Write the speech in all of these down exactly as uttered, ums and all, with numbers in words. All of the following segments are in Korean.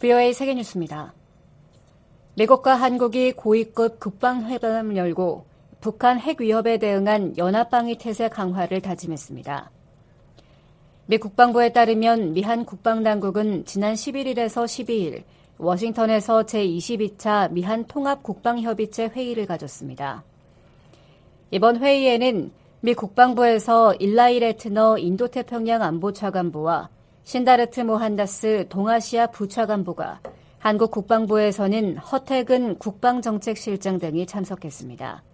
브이오에이 세계뉴스입니다. 미국과 한국이 고위급 국방회담을 열고 북한 핵 위협에 대응한 연합방위 태세 강화를 다짐했습니다. 미 국방부에 따르면 미한 국방당국은 지난 십일일에서 십이일 워싱턴에서 제이십이 차 미한 통합국방협의체 회의를 가졌습니다. 이번 회의에는 미 국방부에서 일라이 레트너 인도태평양 안보차관보와 신다르트 모한다스 동아시아 부차관보가 한국 국방부에서는 허태근 국방정책실장 등이 참석했습니다.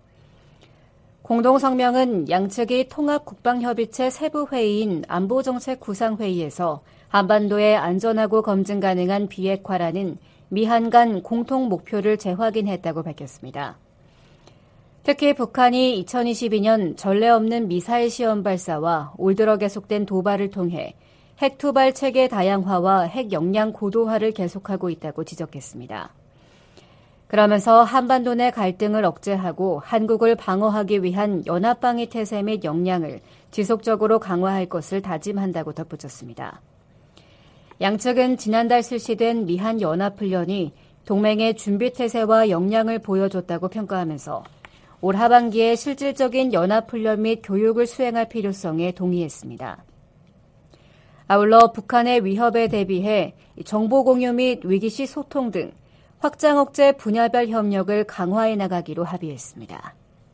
공동성명은 양측이 통합국방협의체 세부회의인 안보정책구상회의에서 한반도의 안전하고 검증 가능한 비핵화라는 미한 간 공통 목표를 재확인했다고 밝혔습니다. 특히 북한이 이천이십이년 전례 없는 미사일 시험 발사와 올 들어 계속된 도발을 통해 핵 투발 체계 다양화와 핵 역량 고도화를 계속하고 있다고 지적했습니다. 그러면서 한반도 내 갈등을 억제하고 한국을 방어하기 위한 연합방위 태세 및 역량을 지속적으로 강화할 것을 다짐한다고 덧붙였습니다. 양측은 지난달 실시된 미한 연합훈련이 동맹의 준비태세와 역량을 보여줬다고 평가하면서 올 하반기에 실질적인 연합훈련 및 교육을 수행할 필요성에 동의했습니다. 아울러 북한의 위협에 대비해 정보 공유 및 위기시 소통 등 확장 억제 분야별 협력을 강화해 나가기로 합의했습니다.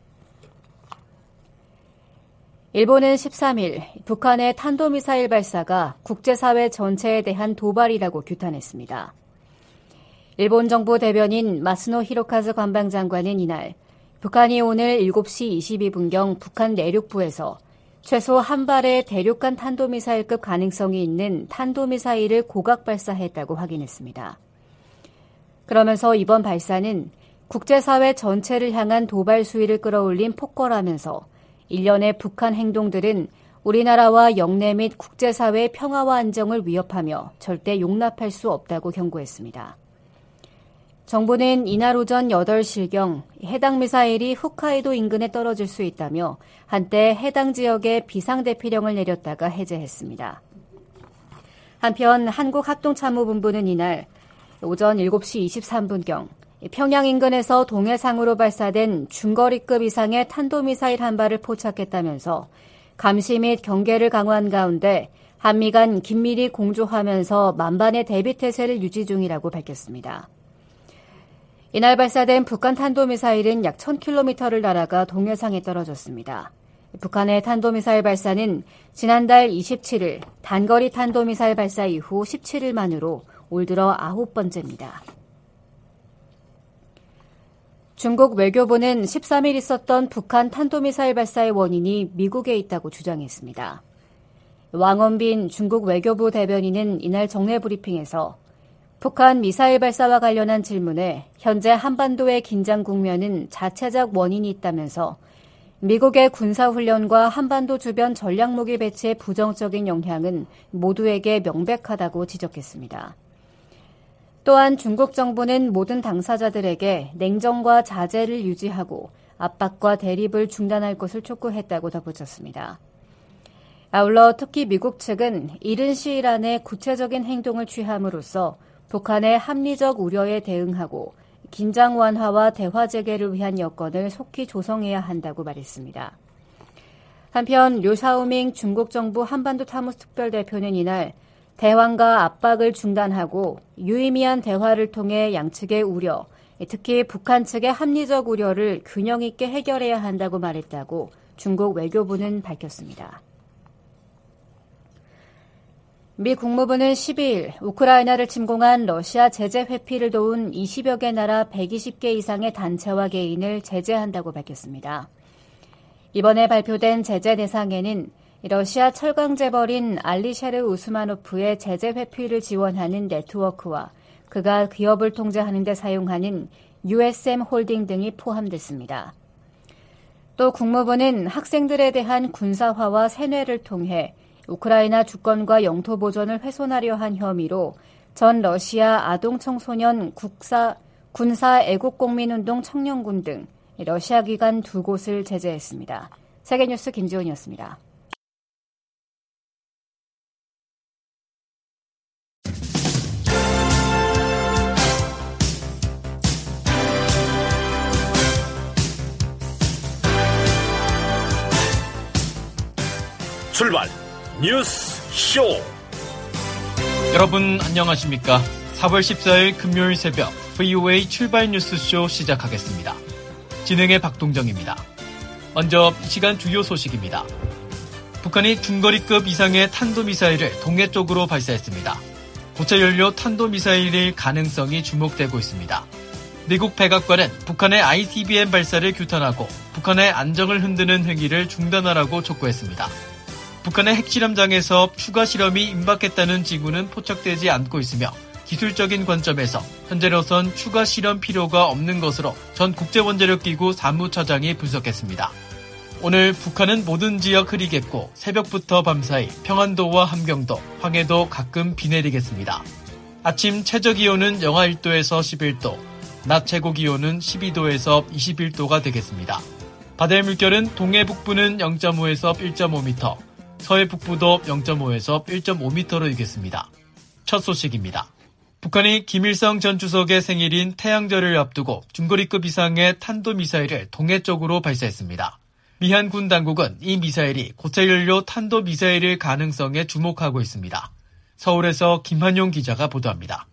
일본은 십삼일 북한의 탄도미사일 발사가 국제사회 전체에 대한 도발이라고 규탄했습니다. 일본 정부 대변인 마스노 히로카즈 관방장관은 이날 북한이 오늘 일곱 시 이십이 분경 북한 내륙부에서 최소 한 발의 대륙간 탄도미사일급 가능성이 있는 탄도미사일을 고각 발사했다고 확인했습니다. 그러면서 이번 발사는 국제사회 전체를 향한 도발 수위를 끌어올린 폭거라면서 일련의 북한 행동들은 우리나라와 영내 및 국제사회의 평화와 안정을 위협하며 절대 용납할 수 없다고 경고했습니다. 정부는 이날 오전 여덟 시경 해당 미사일이 홋카이도 인근에 떨어질 수 있다며 한때 해당 지역에 비상대피령을 내렸다가 해제했습니다. 한편 한국합동참모본부는 이날 오전 일곱 시 이십삼 분경 평양 인근에서 동해상으로 발사된 중거리급 이상의 탄도미사일 한 발을 포착했다면서 감시 및 경계를 강화한 가운데 한미 간 긴밀히 공조하면서 만반의 대비태세를 유지 중이라고 밝혔습니다. 이날 발사된 북한 탄도미사일은 약 천 킬로미터를 날아가 동해상에 떨어졌습니다. 북한의 탄도미사일 발사는 지난달 이십칠일 단거리 탄도미사일 발사 이후 십칠일 만으로 올 들어 아홉 번째입니다. 중국 외교부는 십삼일 있었던 북한 탄도미사일 발사의 원인이 미국에 있다고 주장했습니다. 왕원빈 중국 외교부 대변인은 이날 정례 브리핑에서 북한 미사일 발사와 관련한 질문에 현재 한반도의 긴장 국면은 자체적 원인이 있다면서 미국의 군사훈련과 한반도 주변 전략무기 배치의 부정적인 영향은 모두에게 명백하다고 지적했습니다. 또한 중국 정부는 모든 당사자들에게 냉정과 자제를 유지하고 압박과 대립을 중단할 것을 촉구했다고 덧붙였습니다. 아울러 특히 미국 측은 이른 시일 안에 구체적인 행동을 취함으로써 북한의 합리적 우려에 대응하고 긴장 완화와 대화 재개를 위한 여건을 속히 조성해야 한다고 말했습니다. 한편 류샤오밍 중국 정부 한반도 사무특별대표는 이날 대환과 압박을 중단하고 유의미한 대화를 통해 양측의 우려, 특히 북한 측의 합리적 우려를 균형 있게 해결해야 한다고 말했다고 중국 외교부는 밝혔습니다. 미 국무부는 십이일 우크라이나를 침공한 러시아 제재 회피를 도운 이십여 개 나라 백이십 개 이상의 단체와 개인을 제재한다고 밝혔습니다. 이번에 발표된 제재 대상에는 러시아 철강 재벌인 알리셰르 우스마노프의 제재 회피를 지원하는 네트워크와 그가 기업을 통제하는 데 사용하는 유에스엠 홀딩 등이 포함됐습니다. 또 국무부는 학생들에 대한 군사화와 세뇌를 통해 우크라이나 주권과 영토 보존을 훼손하려 한 혐의로 전 러시아 아동 청소년 국사, 군사 애국공민운동 청년군 등 러시아 기관 두 곳을 제재했습니다. 세계뉴스 김지훈이었습니다. 출발 뉴스 쇼. 여러분 안녕하십니까? 사월 십사일 금요일 새벽 브이오에이 출발 뉴스쇼 시작하겠습니다. 진행의 박동정입니다. 먼저 이 시간 주요 소식입니다. 북한이 중거리급 이상의 탄도미사일을 동해 쪽으로 발사했습니다. 고체연료 탄도미사일일 가능성이 주목되고 있습니다. 미국 백악관은 북한의 아이씨비엠 발사를 규탄하고 북한의 안정을 흔드는 행위를 중단하라고 촉구했습니다. 북한의 핵실험장에서 추가 실험이 임박했다는 징후는 포착되지 않고 있으며 기술적인 관점에서 현재로선 추가 실험 필요가 없는 것으로 전 국제원자력기구 사무처장이 분석했습니다. 오늘 북한은 모든 지역 흐리겠고 새벽부터 밤사이 평안도와 함경도, 황해도 가끔 비 내리겠습니다. 아침 최저기온은 영하 일 도에서 십일 도, 낮 최고기온은 십이 도에서 이십일 도가 되겠습니다. 바다의 물결은 동해 북부는 영 점 오에서 일 점 오 미터, 서해 북부도 영 점 오에서 일 점 오 미터로 일겠습니다. 첫 소식입니다. 북한이 김일성 전 주석의 생일인 태양절을 앞두고 중거리급 이상의 탄도미사일을 동해 쪽으로 발사했습니다. 미한 군 당국은 이 미사일이 고체연료 탄도미사일일 가능성에 주목하고 있습니다. 서울에서 김한용 기자가 보도합니다.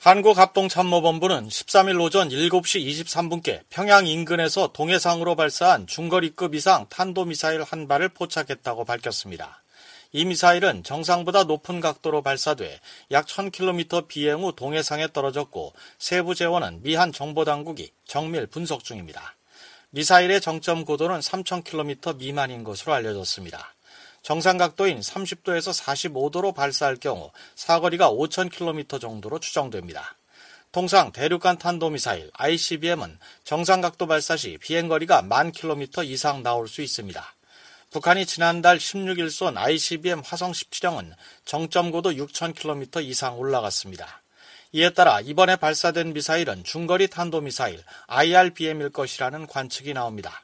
한국합동참모본부는 십삼일 오전 일곱 시 이십삼 분께 평양 인근에서 동해상으로 발사한 중거리급 이상 탄도미사일 한 발을 포착했다고 밝혔습니다. 이 미사일은 정상보다 높은 각도로 발사돼 약 천 킬로미터 비행 후 동해상에 떨어졌고 세부 재원은 미한 정보당국이 정밀 분석 중입니다. 미사일의 정점 고도는 삼천 킬로미터 미만인 것으로 알려졌습니다. 정상 각도인 삼십 도에서 사십오 도로 발사할 경우 사거리가 오천 킬로미터 정도로 추정됩니다. 통상 대륙간 탄도미사일 아이씨비엠은 정상 각도 발사 시 비행거리가 만 킬로미터 이상 나올 수 있습니다. 북한이 지난달 십육일 쏜 아이씨비엠 화성 십칠형은 정점 고도 육천 킬로미터 이상 올라갔습니다. 이에 따라 이번에 발사된 미사일은 중거리 탄도미사일 아이알비엠일 것이라는 관측이 나옵니다.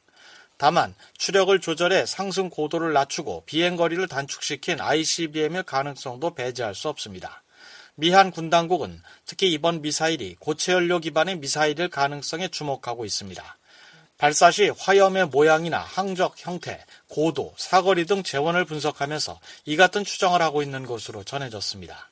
다만 추력을 조절해 상승 고도를 낮추고 비행거리를 단축시킨 아이씨비엠일 가능성도 배제할 수 없습니다. 미한 군 당국은 특히 이번 미사일이 고체연료 기반의 미사일일 가능성에 주목하고 있습니다. 발사 시 화염의 모양이나 항적 형태, 고도, 사거리 등 재원을 분석하면서 이 같은 추정을 하고 있는 것으로 전해졌습니다.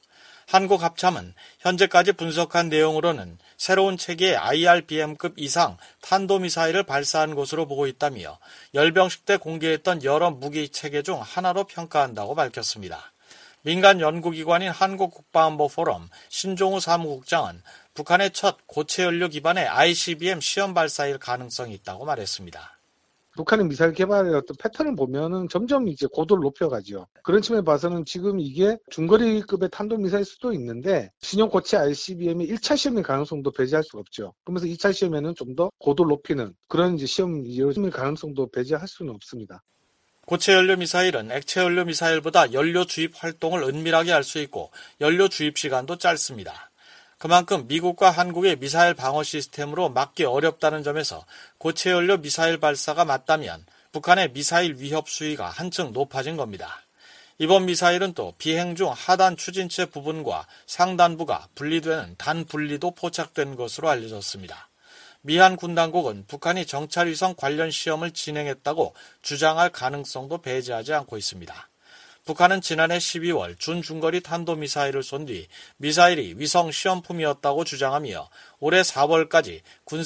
한국합참은 현재까지 분석한 내용으로는 새로운 체계의 아이알비엠급 이상 탄도미사일을 발사한 것으로 보고 있다며 열병식 때 공개했던 여러 무기 체계 중 하나로 평가한다고 밝혔습니다. 민간 연구기관인 한국국방안보포럼 신종우 사무국장은 북한의 첫 고체연료 기반의 아이씨비엠 시험 발사일 가능성이 있다고 말했습니다. 북한의 미사일 개발의 어떤 패턴을 보면은 점점 이제 고도를 높여가죠. 그런 측면에 봐서는 지금 이게 중거리급의 탄도미사일 수도 있는데 신형 고체 아이씨비엠이 일 차 시험의 가능성도 배제할 수가 없죠. 그러면서 이 차 시험에는 좀 더 고도를 높이는 그런 이제 시험 시험의 가능성도 배제할 수는 없습니다. 고체연료 미사일은 액체연료 미사일보다 연료 주입 활동을 은밀하게 할 수 있고 연료 주입 시간도 짧습니다. 그만큼 미국과 한국의 미사일 방어 시스템으로 막기 어렵다는 점에서 고체연료 미사일 발사가 맞다면 북한의 미사일 위협 수위가 한층 높아진 겁니다. 이번 미사일은 또 비행 중 하단 추진체 부분과 상단부가 분리되는 단분리도 포착된 것으로 알려졌습니다. 미한 군 당국은 북한이 정찰위성 관련 시험을 진행했다고 주장할 가능성도 배제하지 않고 있습니다. 북한은 지난해 십이월 준중거리 탄도미사일을 쏜 뒤 미사일이 위성 시험품이었다고 주장하며 올해 사월까지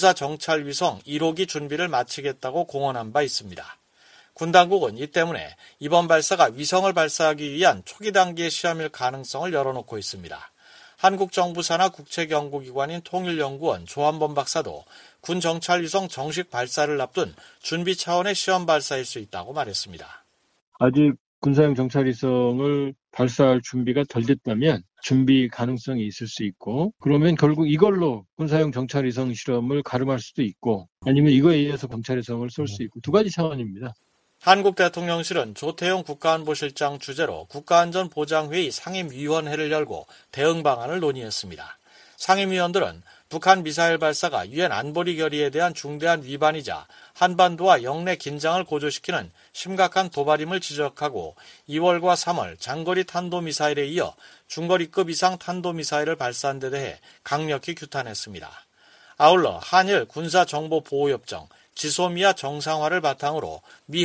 군사정찰위성 일 호기 준비를 마치겠다고 공언한 바 있습니다. 군 당국은 이 때문에 이번 발사가 위성을 발사하기 위한 초기 단계의 시험일 가능성을 열어놓고 있습니다. 한국 정부 산하 국책연구기관인 통일연구원 조한범 박사도 군 정찰위성 정식 발사를 앞둔 준비 차원의 시험 발사일 수 있다고 말했습니다. 아직 군사용 정찰위성을 발사할 준비가 덜 됐다면 준비 가능성이 있을 수 있고 그러면 결국 이걸로 군사용 정찰위성 실험을 가름할 수도 있고 아니면 이거에 의해서 정찰위성을 쏠 수 있고 두 가지 차원입니다. 한국 대통령실은 조태용 국가안보실장 주재로 국가안전보장회의 상임위원회를 열고 대응 방안을 논의했습니다. 상임위원들은 북한 미사일 발사가 유엔 안보리 결의에 대한 중대한 위반이자 한반도와 영내 긴장을 고조시키는 심각한 도발임을 지적하고 이월과 삼월 장거리 탄도미사일에 이어 중거리급 이상 탄도미사일을 발사한 데 대해 강력히 규탄했습니다. 아울러 한일 군사정보보호협정, 지소미아 정상화를 바탕으로 미한,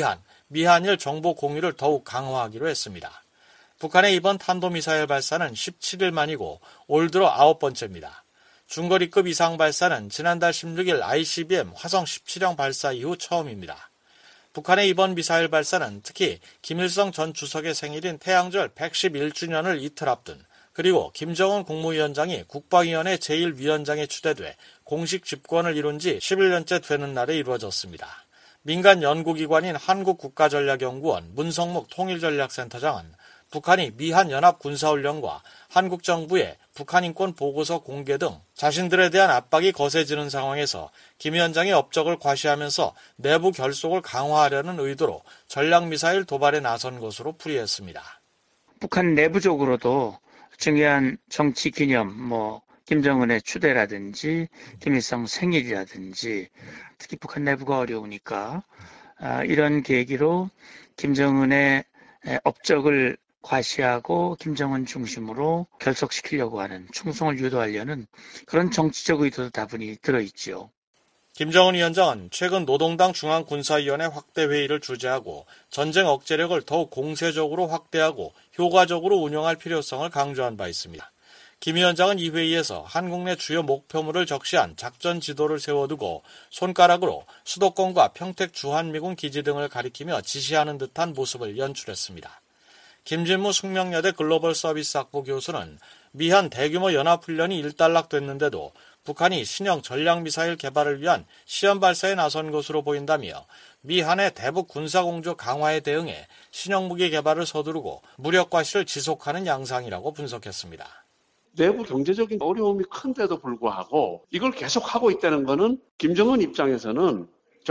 미한일 정보 공유를 더욱 강화하기로 했습니다. 북한의 이번 탄도미사일 발사는 십칠 일 만이고 올 들어 아홉 번째입니다. 중거리급 이상 발사는 지난달 십육 일 아이씨비엠 화성 십칠형 발사 이후 처음입니다. 북한의 이번 미사일 발사는 특히 김일성 전 주석의 생일인 태양절 백십일 주년을 이틀 앞둔, 그리고 김정은 국무위원장이 국방위원회 제일 위원장에 추대돼 공식 집권을 이룬 지 십일 년째 되는 날에 이루어졌습니다. 민간 연구기관인 한국국가전략연구원 문성목 통일전략센터장은 북한이 미한 연합군사훈련과 한국 정부의 북한 인권 보고서 공개 등 자신들에 대한 압박이 거세지는 상황에서 김 위원장의 업적을 과시하면서 내부 결속을 강화하려는 의도로 전략미사일 도발에 나선 것으로 풀이했습니다. 북한 내부적으로도 중요한 정치 기념, 뭐 김정은의 추대라든지 김일성 생일이라든지 특히 북한 내부가 어려우니까 아, 이런 계기로 김정은의 업적을 과시하고 김정은 중심으로 결속시키려고 하는, 충성을 유도하려는 그런 정치적 의도도 다분히 들어있죠. 김정은 위원장은 최근 노동당 중앙군사위원회 확대 회의를 주재하고 전쟁 억제력을 더욱 공세적으로 확대하고 효과적으로 운영할 필요성을 강조한 바 있습니다. 김 위원장은 이 회의에서 한국 내 주요 목표물을 적시한 작전 지도를 세워두고 손가락으로 수도권과 평택 주한미군 기지 등을 가리키며 지시하는 듯한 모습을 연출했습니다. 김진무 숙명여대 글로벌 서비스 학부 교수는 미한 대규모 연합훈련이 일단락됐는데도 북한이 신형 전략미사일 개발을 위한 시험 발사에 나선 것으로 보인다며 미한의 대북 군사공조 강화에 대응해 신형 무기 개발을 서두르고 무력 과시를 지속하는 양상이라고 분석했습니다. 내부 경제적인 어려움이 큰데도 불구하고 이걸 계속하고 있다는 것은 김정은 입장에서는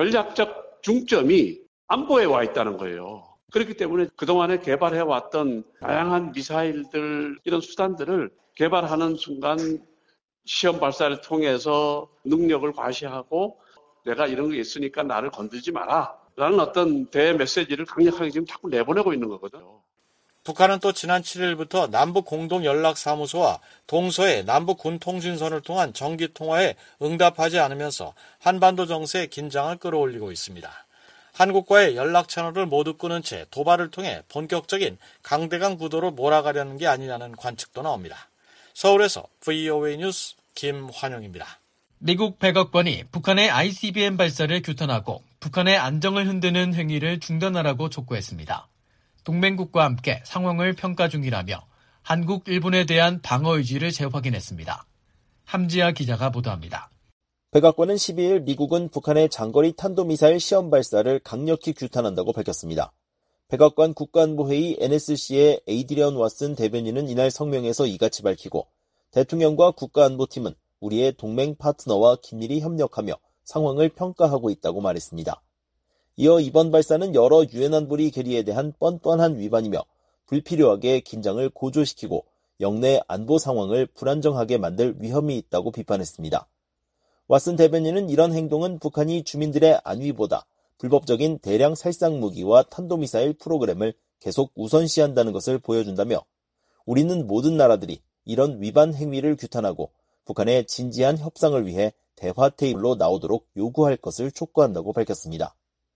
전략적 중점이 안보에 와 있다는 거예요. 그렇기 때문에 그동안에 개발해왔던 다양한 미사일들, 이런 수단들을 개발하는 순간 시험 발사를 통해서 능력을 과시하고 내가 이런 게 있으니까 나를 건들지 마라 라는 어떤 대메시지를 강력하게 지금 자꾸 내보내고 있는 거거든요. 북한은 또 지난 칠 일부터 남북공동연락사무소와 동서의 남북군통신선을 통한 정기통화에 응답하지 않으면서 한반도 정세의 긴장을 끌어올리고 있습니다. 한국과의 연락 채널을 모두 끊은 채 도발을 통해 본격적인 강대강 구도로 몰아가려는 게 아니냐는 관측도 나옵니다. 서울에서 브이오에이 뉴스 김환영입니다. 미국 백악관이 북한의 아이씨비엠 발사를 규탄하고 북한의 안정을 흔드는 행위를 중단하라고 촉구했습니다. 동맹국과 함께 상황을 평가 중이라며 한국, 일본에 대한 방어 의지를 재확인했습니다. 함지아 기자가 보도합니다. 백악관은 십이 일 미국은 북한의 장거리 탄도미사일 시험 발사를 강력히 규탄한다고 밝혔습니다. 백악관 국가안보회의 엔에스씨의 에이드리언 왓슨 대변인은 이날 성명에서 이같이 밝히고 대통령과 국가안보팀은 우리의 동맹 파트너와 긴밀히 협력하며 상황을 평가하고 있다고 말했습니다. 이어 이번 발사는 여러 유엔 안보리 결의에 대한 뻔뻔한 위반이며 불필요하게 긴장을 고조시키고 영내 안보 상황을 불안정하게 만들 위험이 있다고 비판했습니다. 왓슨 대변인은 이런 행동은 북한이 주민들의 안위보다 불법적인 대량 살상 무기와 탄도미사일 프로그램을 계속 우선시한다는 것을 보여준다며 우리는 모든 나라들이 이런 위반 행위를 규탄하고 북한의 진지한 협상을 위해 대화 테이블로 나오도록 요구할 것을 촉구한다고 밝혔습니다.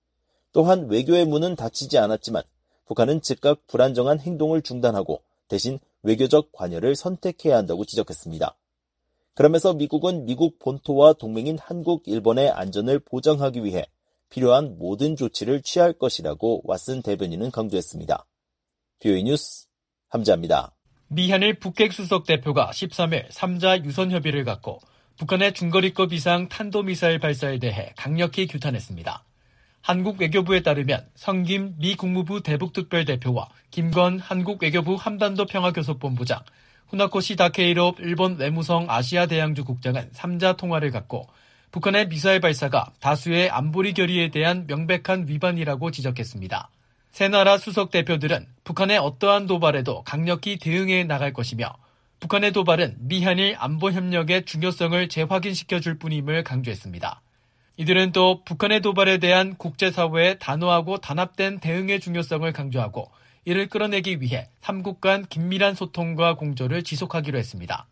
또한 외교의 문은 닫히지 않았지만 북한은 즉각 불안정한 행동을 중단하고 대신 외교적 관여를 선택해야 한다고 지적했습니다. 그러면서 미국은 미국 본토와 동맹인 한국, 일본의 안전을 보장하기 위해 필요한 모든 조치를 취할 것이라고 왓슨 대변인은 강조했습니다. 브이오에이 뉴스 함지아입니다. 미한일 북핵 수석 대표가 십삼 일 삼자 유선 협의를 갖고 북한의 중거리급 이상 탄도미사일 발사에 대해 강력히 규탄했습니다. 한국 외교부에 따르면 성김 미 국무부 대북특별대표와 김건 한국 외교부 한반도 평화교섭본부장, 후나코시 다케이로 일본 외무성 아시아 대양주 국장은 삼자 통화를 갖고 북한의 미사일 발사가 다수의 안보리 결의에 대한 명백한 위반이라고 지적했습니다. 세 나라 수석 대표들은 북한의 어떠한 도발에도 강력히 대응해 나갈 것이며 북한의 도발은 미한일 안보협력의 중요성을 재확인시켜줄 뿐임을 강조했습니다. 이들은 또 북한의 도발에 대한 국제사회의 단호하고 단합된 대응의 중요성을 강조하고 이를 끌어내기 위해 삼국 간 긴밀한 소통과 공조를 지속하기로 했습니다.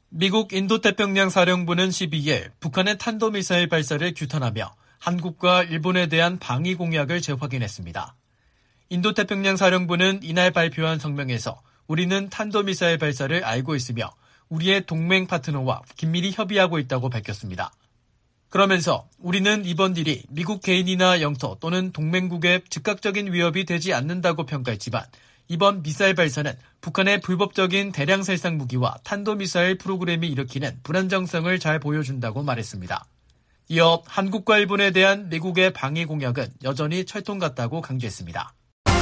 미국 인도태평양 사령부는 십이일 북한의 탄도미사일 발사를 규탄하며 한국과 일본에 대한 방위 공약을 재확인했습니다. 인도태평양 사령부는 이날 발표한 성명에서 우리는 탄도미사일 발사를 알고 있으며 우리의 동맹 파트너와 긴밀히 협의하고 있다고 밝혔습니다. 그러면서 우리는 이번 일이 미국 개인이나 영토 또는 동맹국에 즉각적인 위협이 되지 않는다고 평가했지만 이번 미사일 발사는 북한의 불법적인 대량 살상 무기와 탄도미사일 프로그램이 일으키는 불안정성을 잘 보여준다고 말했습니다. 이어 한국과 일본에 대한 미국의 방위 공약은 여전히 철통 같다고 강조했습니다.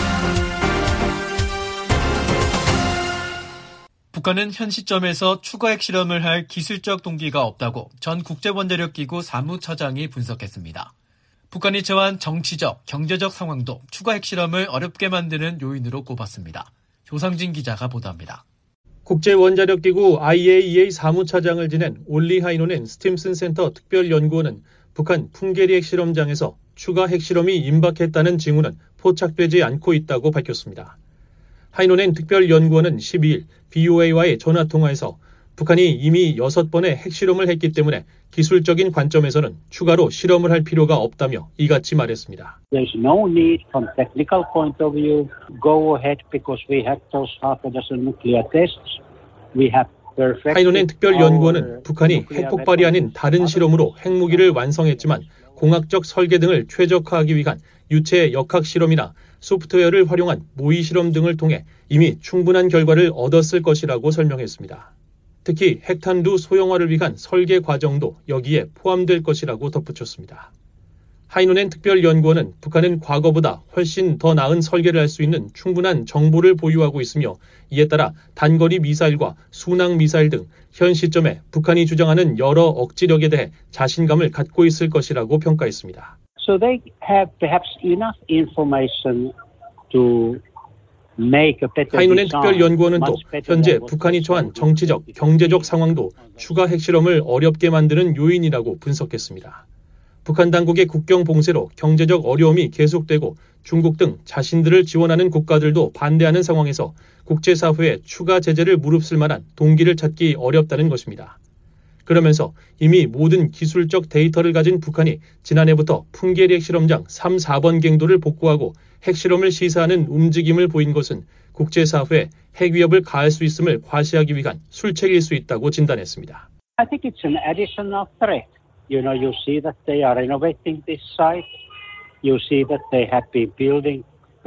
북한은 현 시점에서 추가 핵실험을 할 기술적 동기가 없다고 전 국제원자력기구 사무처장이 분석했습니다. 북한이 처한 정치적, 경제적 상황도 추가 핵실험을 어렵게 만드는 요인으로 꼽았습니다. 조상진 기자가 보도합니다. 국제원자력기구 아이에이이에이 사무차장을 지낸 올리 하이노넨 스팀슨 센터 특별연구원은 북한 풍계리 핵실험장에서 추가 핵실험이 임박했다는 징후는 포착되지 않고 있다고 밝혔습니다. 하이노넨 특별연구원은 십이일 비오에이와의 전화통화에서 북한이 이미 여섯 번의 핵실험을 했기 때문에 기술적인 관점에서는 추가로 실험을 할 필요가 없다며 이같이 말했습니다. There's no need from technical point of view. Go ahead because we have those half a dozen nuclear tests. We have perfect. 하이노넨 특별연구원은 북한이 핵폭발이 아닌 다른 실험으로 핵무기를 완성했지만 공학적 설계 등을 최적화하기 위한 유체 역학 실험이나 소프트웨어를 활용한 모의 실험 등을 통해 이미 충분한 결과를 얻었을 것이라고 설명했습니다. 특히 핵탄두 소형화를 위한 설계 과정도 여기에 포함될 것이라고 덧붙였습니다. 하이노넨 특별연구원은 북한은 과거보다 훨씬 더 나은 설계를 할 수 있는 충분한 정보를 보유하고 있으며 이에 따라 단거리 미사일과 순항 미사일 등 현 시점에 북한이 주장하는 여러 억지력에 대해 자신감을 갖고 있을 것이라고 평가했습니다. So they have perhaps enough information to 하이노넨 특별연구원은 또 현재 북한이 처한 정치적, 경제적 상황도 추가 핵실험을 어렵게 만드는 요인이라고 분석했습니다. 북한 당국의 국경 봉쇄로 경제적 어려움이 계속되고 중국 등 자신들을 지원하는 국가들도 반대하는 상황에서 국제사회에 추가 제재를 무릅쓸 만한 동기를 찾기 어렵다는 것입니다. 그러면서 이미 모든 기술적 데이터를 가진 북한이 지난해부터 풍계리 핵실험장 삼, 사번 갱도를 복구하고 핵실험을 시사하는 움직임을 보인 것은 국제사회에 핵위협을 가할 수 있음을 과시하기 위한 술책일 수 있다고 진단했습니다. I think it's an additional threat. You know, you see that they are renovating this site. You see that they have been building.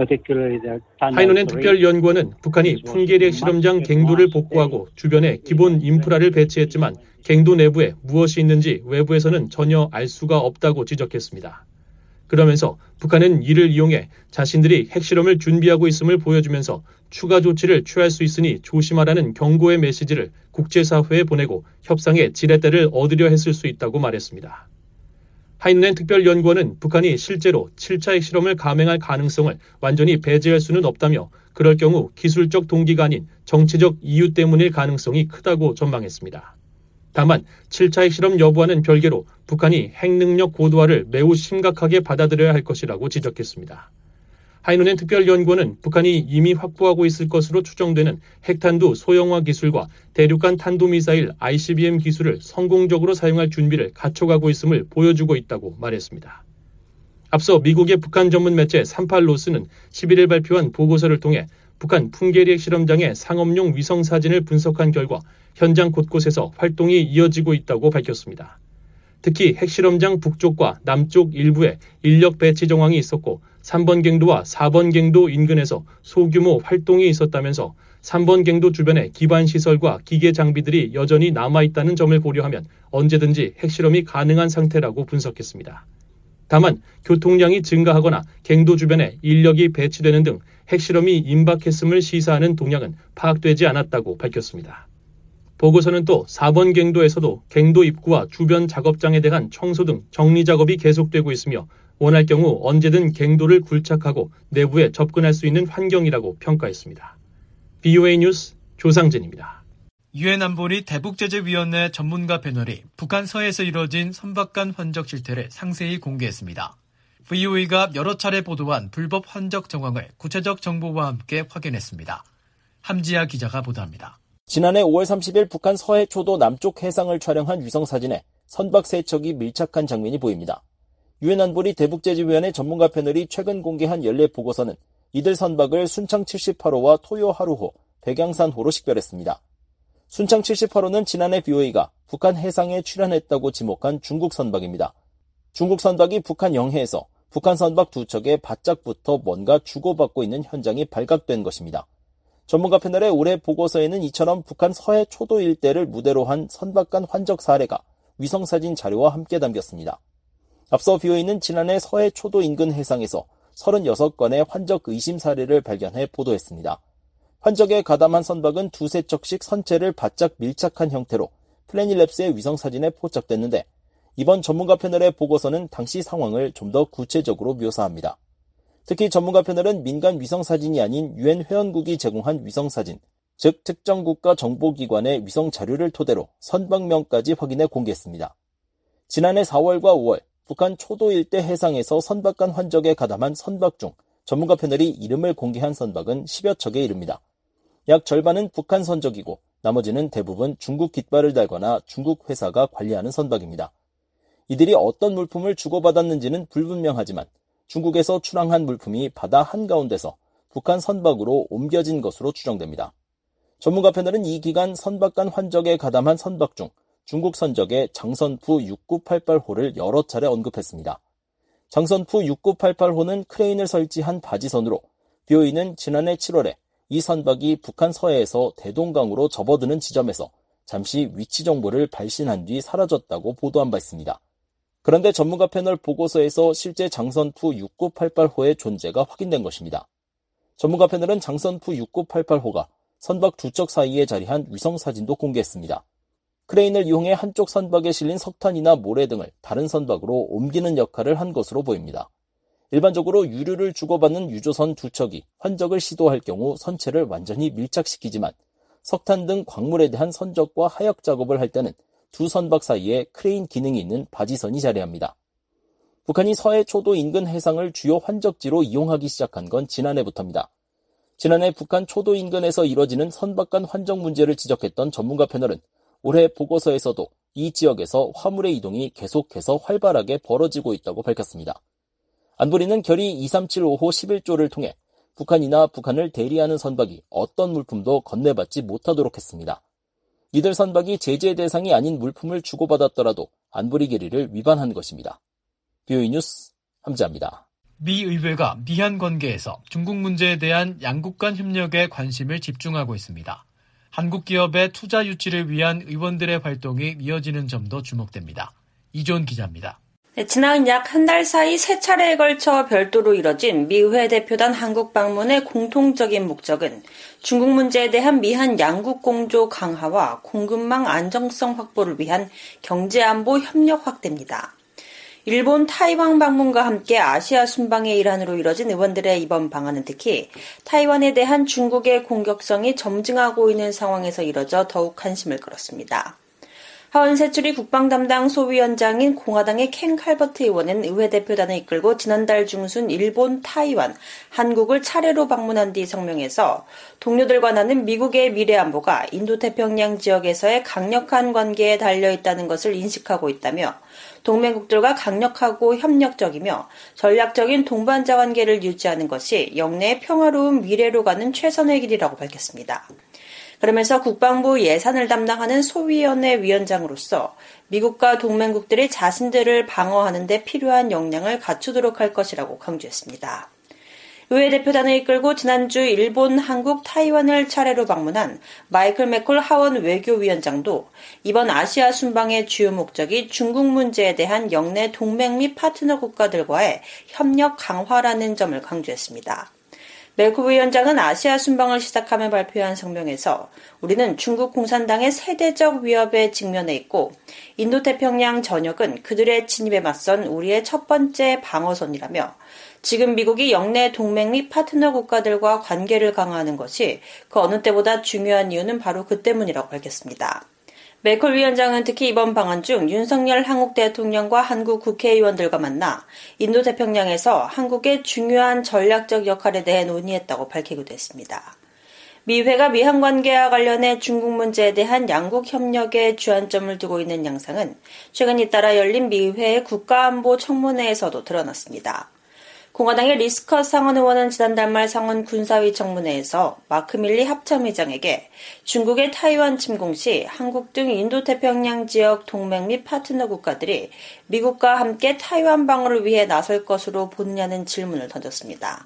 하이노넨 특별연구원은 북한이 풍계리 핵실험장 갱도를 복구하고 주변에 기본 인프라를 배치했지만 갱도 내부에 무엇이 있는지 외부에서는 전혀 알 수가 없다고 지적했습니다. 그러면서 북한은 이를 이용해 자신들이 핵실험을 준비하고 있음을 보여주면서 추가 조치를 취할 수 있으니 조심하라는 경고의 메시지를 국제사회에 보내고 협상의 지렛대를 얻으려 했을 수 있다고 말했습니다. 하이노넨 특별연구원은 북한이 실제로 칠 차 핵실험을 감행할 가능성을 완전히 배제할 수는 없다며 그럴 경우 기술적 동기가 아닌 정치적 이유 때문일 가능성이 크다고 전망했습니다. 다만 칠 차 핵실험 여부와는 별개로 북한이 핵능력 고도화를 매우 심각하게 받아들여야 할 것이라고 지적했습니다. 하이노넨 특별연구원은 북한이 이미 확보하고 있을 것으로 추정되는 핵탄두 소형화 기술과 대륙간 탄도미사일 아이씨비엠 기술을 성공적으로 사용할 준비를 갖춰가고 있음을 보여주고 있다고 말했습니다. 앞서 미국의 북한 전문 매체 삼팔로스는 십일일 발표한 보고서를 통해 북한 풍계리 핵실험장의 상업용 위성 사진을 분석한 결과 현장 곳곳에서 활동이 이어지고 있다고 밝혔습니다. 특히 핵실험장 북쪽과 남쪽 일부에 인력 배치 정황이 있었고 삼 번 갱도와 사 번 갱도 인근에서 소규모 활동이 있었다면서 삼 번 갱도 주변에 기반 시설과 기계 장비들이 여전히 남아있다는 점을 고려하면 언제든지 핵실험이 가능한 상태라고 분석했습니다. 다만 교통량이 증가하거나 갱도 주변에 인력이 배치되는 등 핵실험이 임박했음을 시사하는 동향은 파악되지 않았다고 밝혔습니다. 보고서는 또 사 번 갱도에서도 갱도 입구와 주변 작업장에 대한 청소 등 정리 작업이 계속되고 있으며 원할 경우 언제든 갱도를 굴착하고 내부에 접근할 수 있는 환경이라고 평가했습니다. 비오에이 뉴스 조상진입니다. 유엔 안보리 대북제재위원회 전문가 패널이 북한 서해에서 이뤄진 선박 간 환적 실태를 상세히 공개했습니다. 브이오에이가 여러 차례 보도한 불법 환적 정황을 구체적 정보와 함께 확인했습니다. 함지아 기자가 보도합니다. 지난해 오월 삼십일 북한 서해 초도 남쪽 해상을 촬영한 위성사진에 선박 세 척이 밀착한 장면이 보입니다. 유엔 안보리 대북제재위원회 전문가 패널이 최근 공개한 연례 보고서는 이들 선박을 순창 칠십팔 호와 토요 하루호, 백양산호로 식별했습니다. 순창 칠십팔 호는 지난해 비오이가 북한 해상에 출현했다고 지목한 중국 선박입니다. 중국 선박이 북한 영해에서 북한 선박 두 척에 바짝부터 뭔가 주고받고 있는 현장이 발각된 것입니다. 전문가 패널의 올해 보고서에는 이처럼 북한 서해 초도 일대를 무대로 한 선박 간 환적 사례가 위성사진 자료와 함께 담겼습니다. 앞서 비오이는 지난해 서해 초도 인근 해상에서 서른여섯 건의 환적 의심 사례를 발견해 보도했습니다. 환적에 가담한 선박은 두세 척씩 선체를 바짝 밀착한 형태로 플래닛랩스의 위성사진에 포착됐는데 이번 전문가 패널의 보고서는 당시 상황을 좀 더 구체적으로 묘사합니다. 특히 전문가 패널은 민간 위성사진이 아닌 유엔 회원국이 제공한 위성사진, 즉 특정 국가 정보기관의 위성 자료를 토대로 선박명까지 확인해 공개했습니다. 지난해 사월과 오월 북한 초도 일대 해상에서 선박 간 환적에 가담한 선박 중 전문가 패널이 이름을 공개한 선박은 십여 척에 이릅니다. 약 절반은 북한 선적이고 나머지는 대부분 중국 깃발을 달거나 중국 회사가 관리하는 선박입니다. 이들이 어떤 물품을 주고받았는지는 불분명하지만 중국에서 출항한 물품이 바다 한가운데서 북한 선박으로 옮겨진 것으로 추정됩니다. 전문가 패널은 이 기간 선박 간 환적에 가담한 선박 중 중국 선적의 장선푸 육구팔팔 호를 여러 차례 언급했습니다. 장선푸 육구팔팔 호는 크레인을 설치한 바지선으로 비오이는 지난해 칠월에 이 선박이 북한 서해에서 대동강으로 접어드는 지점에서 잠시 위치 정보를 발신한 뒤 사라졌다고 보도한 바 있습니다. 그런데 전문가 패널 보고서에서 실제 장선푸 육구팔팔 호의 존재가 확인된 것입니다. 전문가 패널은 장선푸 육구팔팔 호가 선박 두 척 사이에 자리한 위성사진도 공개했습니다. 크레인을 이용해 한쪽 선박에 실린 석탄이나 모래 등을 다른 선박으로 옮기는 역할을 한 것으로 보입니다. 일반적으로 유류를 주고받는 유조선 두 척이 환적을 시도할 경우 선체를 완전히 밀착시키지만 석탄 등 광물에 대한 선적과 하역 작업을 할 때는 두 선박 사이에 크레인 기능이 있는 바지선이 자리합니다. 북한이 서해 초도 인근 해상을 주요 환적지로 이용하기 시작한 건 지난해부터입니다. 지난해 북한 초도 인근에서 이뤄지는 선박 간 환적 문제를 지적했던 전문가 패널은 올해 보고서에서도 이 지역에서 화물의 이동이 계속해서 활발하게 벌어지고 있다고 밝혔습니다. 안보리는 결의 이삼칠오 호 십일 조를 통해 북한이나 북한을 대리하는 선박이 어떤 물품도 건네받지 못하도록 했습니다. 이들 선박이 제재 대상이 아닌 물품을 주고받았더라도 안보리 결의를 위반한 것입니다. 비오이 뉴스 함지아입니다. 미 의회가 미한 관계에서 중국 문제에 대한 양국 간 협력에 관심을 집중하고 있습니다. 한국 기업의 투자 유치를 위한 의원들의 활동이 이어지는 점도 주목됩니다. 이존 기자입니다. 네, 지난 약 한 달 사이 세 차례에 걸쳐 별도로 이뤄진 미의회 대표단 한국 방문의 공통적인 목적은 중국 문제에 대한 미한 양국 공조 강화와 공급망 안정성 확보를 위한 경제안보 협력 확대입니다. 일본 타이완 방문과 함께 아시아 순방의 일환으로 이뤄진 의원들의 이번 방안은 특히 타이완에 대한 중국의 공격성이 점증하고 있는 상황에서 이뤄져 더욱 관심을 끌었습니다. 하원 세출위 국방 담당 소위원장인 공화당의 켄 칼버트 의원은 의회 대표단을 이끌고 지난달 중순 일본, 타이완, 한국을 차례로 방문한 뒤 성명에서 동료들과 나는 미국의 미래 안보가 인도태평양 지역에서의 강력한 관계에 달려있다는 것을 인식하고 있다며 동맹국들과 강력하고 협력적이며 전략적인 동반자 관계를 유지하는 것이 영내의 평화로운 미래로 가는 최선의 길이라고 밝혔습니다. 그러면서 국방부 예산을 담당하는 소위원회 위원장으로서 미국과 동맹국들이 자신들을 방어하는 데 필요한 역량을 갖추도록 할 것이라고 강조했습니다. 의회 대표단을 이끌고 지난주 일본, 한국, 타이완을 차례로 방문한 마이클 맥콜 하원 외교위원장도 이번 아시아 순방의 주요 목적이 중국 문제에 대한 영내 동맹 및 파트너 국가들과의 협력 강화라는 점을 강조했습니다. 맥콜 위원장은 아시아 순방을 시작하며 발표한 성명에서 우리는 중국 공산당의 세대적 위협에 직면해 있고 인도태평양 전역은 그들의 침입에 맞선 우리의 첫 번째 방어선이라며 지금 미국이 영내 동맹 및 파트너 국가들과 관계를 강화하는 것이 그 어느 때보다 중요한 이유는 바로 그 때문이라고 밝혔습니다. 맥콜 위원장은 특히 이번 방한 중 윤석열 한국 대통령과 한국 국회의원들과 만나 인도태평양에서 한국의 중요한 전략적 역할에 대해 논의했다고 밝히기도 했습니다. 미회가 미한 관계와 관련해 중국 문제에 대한 양국 협력에 주안점을 두고 있는 양상은 최근 잇따라 열린 미회의 국가안보 청문회에서도 드러났습니다. 공화당의 리스컷 상원 의원은 지난달 말 상원 군사위 청문회에서 마크 밀리 합참의장에게 중국의 타이완 침공 시 한국 등 인도태평양 지역 동맹 및 파트너 국가들이 미국과 함께 타이완 방어를 위해 나설 것으로 보느냐는 질문을 던졌습니다.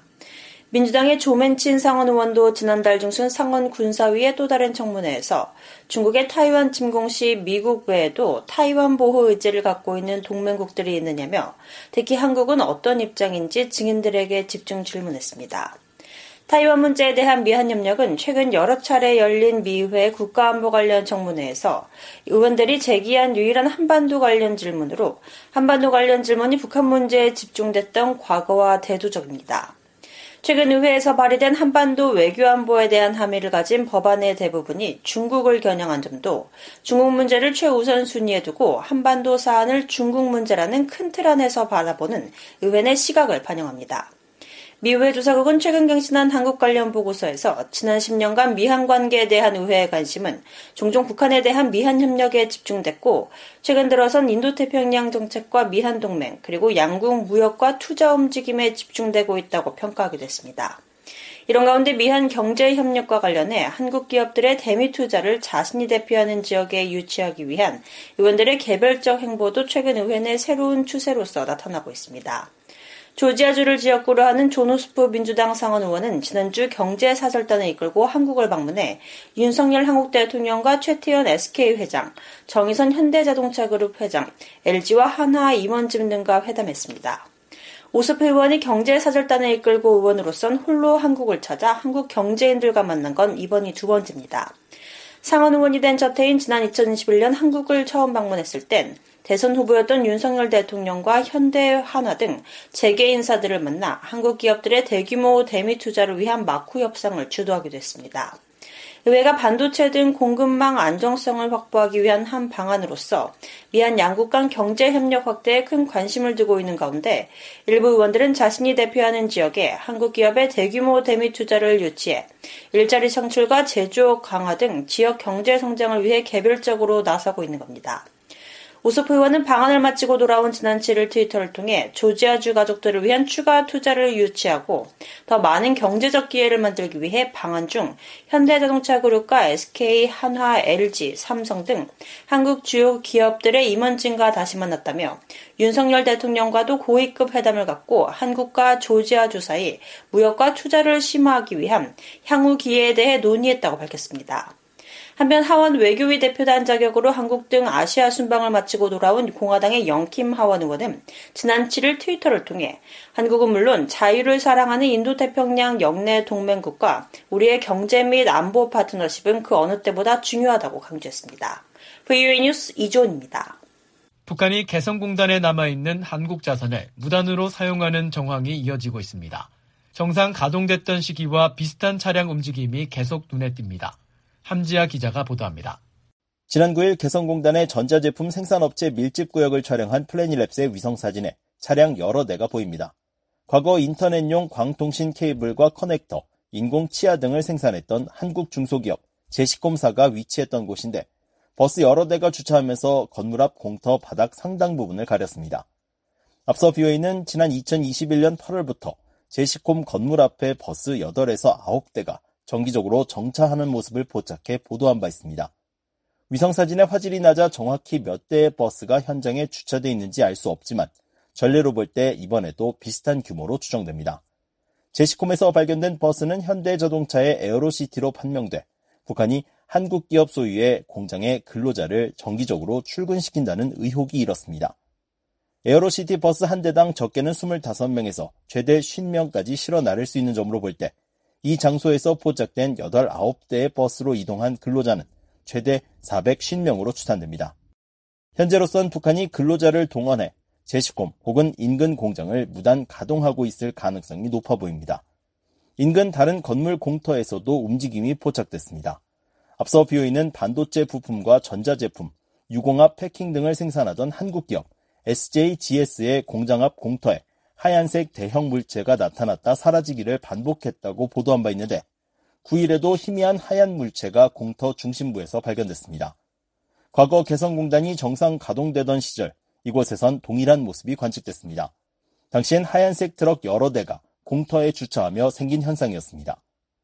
민주당의 조맨친 상원 의원도 지난달 중순 상원 군사위의 또 다른 청문회에서 중국의 타이완 침공 시 미국 외에도 타이완 보호 의지를 갖고 있는 동맹국들이 있느냐며 특히 한국은 어떤 입장인지 증인들에게 집중 질문했습니다. 타이완 문제에 대한 미한 협력은 최근 여러 차례 열린 미회 국가안보 관련 청문회에서 의원들이 제기한 유일한 한반도 관련 질문으로 한반도 관련 질문이 북한 문제에 집중됐던 과거와 대두적입니다. 최근 의회에서 발의된 한반도 외교안보에 대한 함의를 가진 법안의 대부분이 중국을 겨냥한 점도 중국 문제를 최우선 순위에 두고 한반도 사안을 중국 문제라는 큰 틀 안에서 바라보는 의회 내 시각을 반영합니다. 미의회 조사국은 최근 경신한 한국 관련 보고서에서 지난 십 년간 미한 관계에 대한 의회의 관심은 종종 북한에 대한 미한 협력에 집중됐고 최근 들어선 인도태평양 정책과 미한 동맹 그리고 양국 무역과 투자 움직임에 집중되고 있다고 평가하기도 했습니다. 이런 가운데 미한 경제협력과 관련해 한국 기업들의 대미 투자를 자신이 대표하는 지역에 유치하기 위한 의원들의 개별적 행보도 최근 의회 내 새로운 추세로서 나타나고 있습니다. 조지아주를 지역구로 하는 존 오스프 민주당 상원 의원은 지난주 경제사절단을 이끌고 한국을 방문해 윤석열 한국 대통령과 최태원 에스케이 회장, 정의선 현대자동차그룹 회장, 엘지와 한화 임원진 등과 회담했습니다. 오스프 의원이 경제사절단을 이끌고 의원으로선 홀로 한국을 찾아 한국 경제인들과 만난 건 이번이 두 번째입니다. 상원 의원이 된 저태인 지난 이천이십일 년 한국을 처음 방문했을 땐 대선 후보였던 윤석열 대통령과 현대, 한화 등 재계 인사들을 만나 한국 기업들의 대규모 대미 투자를 위한 마쿠 협상을 주도하기도 했습니다. 의회가 반도체 등 공급망 안정성을 확보하기 위한 한 방안으로서 미한 양국 간 경제협력 확대에 큰 관심을 두고 있는 가운데 일부 의원들은 자신이 대표하는 지역에 한국 기업의 대규모 대미 투자를 유치해 일자리 창출과 제조업 강화 등 지역 경제 성장을 위해 개별적으로 나서고 있는 겁니다. 오스프 의원은 방안을 마치고 돌아온 지난 칠 일 트위터를 통해 조지아주 가족들을 위한 추가 투자를 유치하고 더 많은 경제적 기회를 만들기 위해 방안 중 현대자동차그룹과 에스케이, 한화, 엘지, 삼성 등 한국 주요 기업들의 임원진과 다시 만났다며 윤석열 대통령과도 고위급 회담을 갖고 한국과 조지아주 사이 무역과 투자를 심화하기 위한 향후 기회에 대해 논의했다고 밝혔습니다. 한편 하원 외교위 대표단 자격으로 한국 등 아시아 순방을 마치고 돌아온 공화당의 영킴 하원 의원은 지난 칠 일 트위터를 통해 한국은 물론 자유를 사랑하는 인도태평양 영내 동맹국과 우리의 경제 및 안보 파트너십은 그 어느 때보다 중요하다고 강조했습니다. 브이오에이 뉴스 이조은입니다. 북한이 개성공단에 남아있는 한국 자산을 무단으로 사용하는 정황이 이어지고 있습니다. 정상 가동됐던 시기와 비슷한 차량 움직임이 계속 눈에 띕니다. 함지아 기자가 보도합니다. 지난 구 일 개성공단의 전자제품 생산업체 밀집구역을 촬영한 플래닛랩스의 위성사진에 차량 여러 대가 보입니다. 과거 인터넷용 광통신 케이블과 커넥터, 인공치아 등을 생산했던 한국 중소기업 제시콤사가 위치했던 곳인데 버스 여러 대가 주차하면서 건물 앞 공터 바닥 상당 부분을 가렸습니다. 앞서 비오에이는 지난 이천이십일 년 팔월부터 제시콤 건물 앞에 버스 여덟에서 아홉 대가 정기적으로 정차하는 모습을 포착해 보도한 바 있습니다. 위성사진의 화질이 낮아 정확히 몇 대의 버스가 현장에 주차되어 있는지 알 수 없지만 전례로 볼 때 이번에도 비슷한 규모로 추정됩니다. 제시콤에서 발견된 버스는 현대자동차의 에어로시티로 판명돼 북한이 한국 기업 소유의 공장에 근로자를 정기적으로 출근시킨다는 의혹이 일었습니다. 에어로시티 버스 한 대당 적게는 이십오 명에서 최대 오십 명까지 실어 나를 수 있는 점으로 볼 때 이 장소에서 포착된 여덟, 아홉 대의 버스로 이동한 근로자는 최대 사백오십 명으로 추산됩니다. 현재로선 북한이 근로자를 동원해 제시콤 혹은 인근 공장을 무단 가동하고 있을 가능성이 높아 보입니다. 인근 다른 건물 공터에서도 움직임이 포착됐습니다. 앞서 비오에이는 반도체 부품과 전자제품, 유공합 패킹 등을 생산하던 한국 기업 에스제이지에스의 공장 앞 공터에 하얀색 대형 물체가 나타났다 사라지기를 반복했다고 보도한 바 있는데 구 일에도 희미한 하얀 물체가 공터 중심부에서 발견됐습니다. 과거 개성공단이 정상 가동되던 시절 이곳에선 동일한 모습이 관측됐습니다. 당시엔 하얀색 트럭 여러 대가 공터에 주차하며 생긴 현상이었습니다.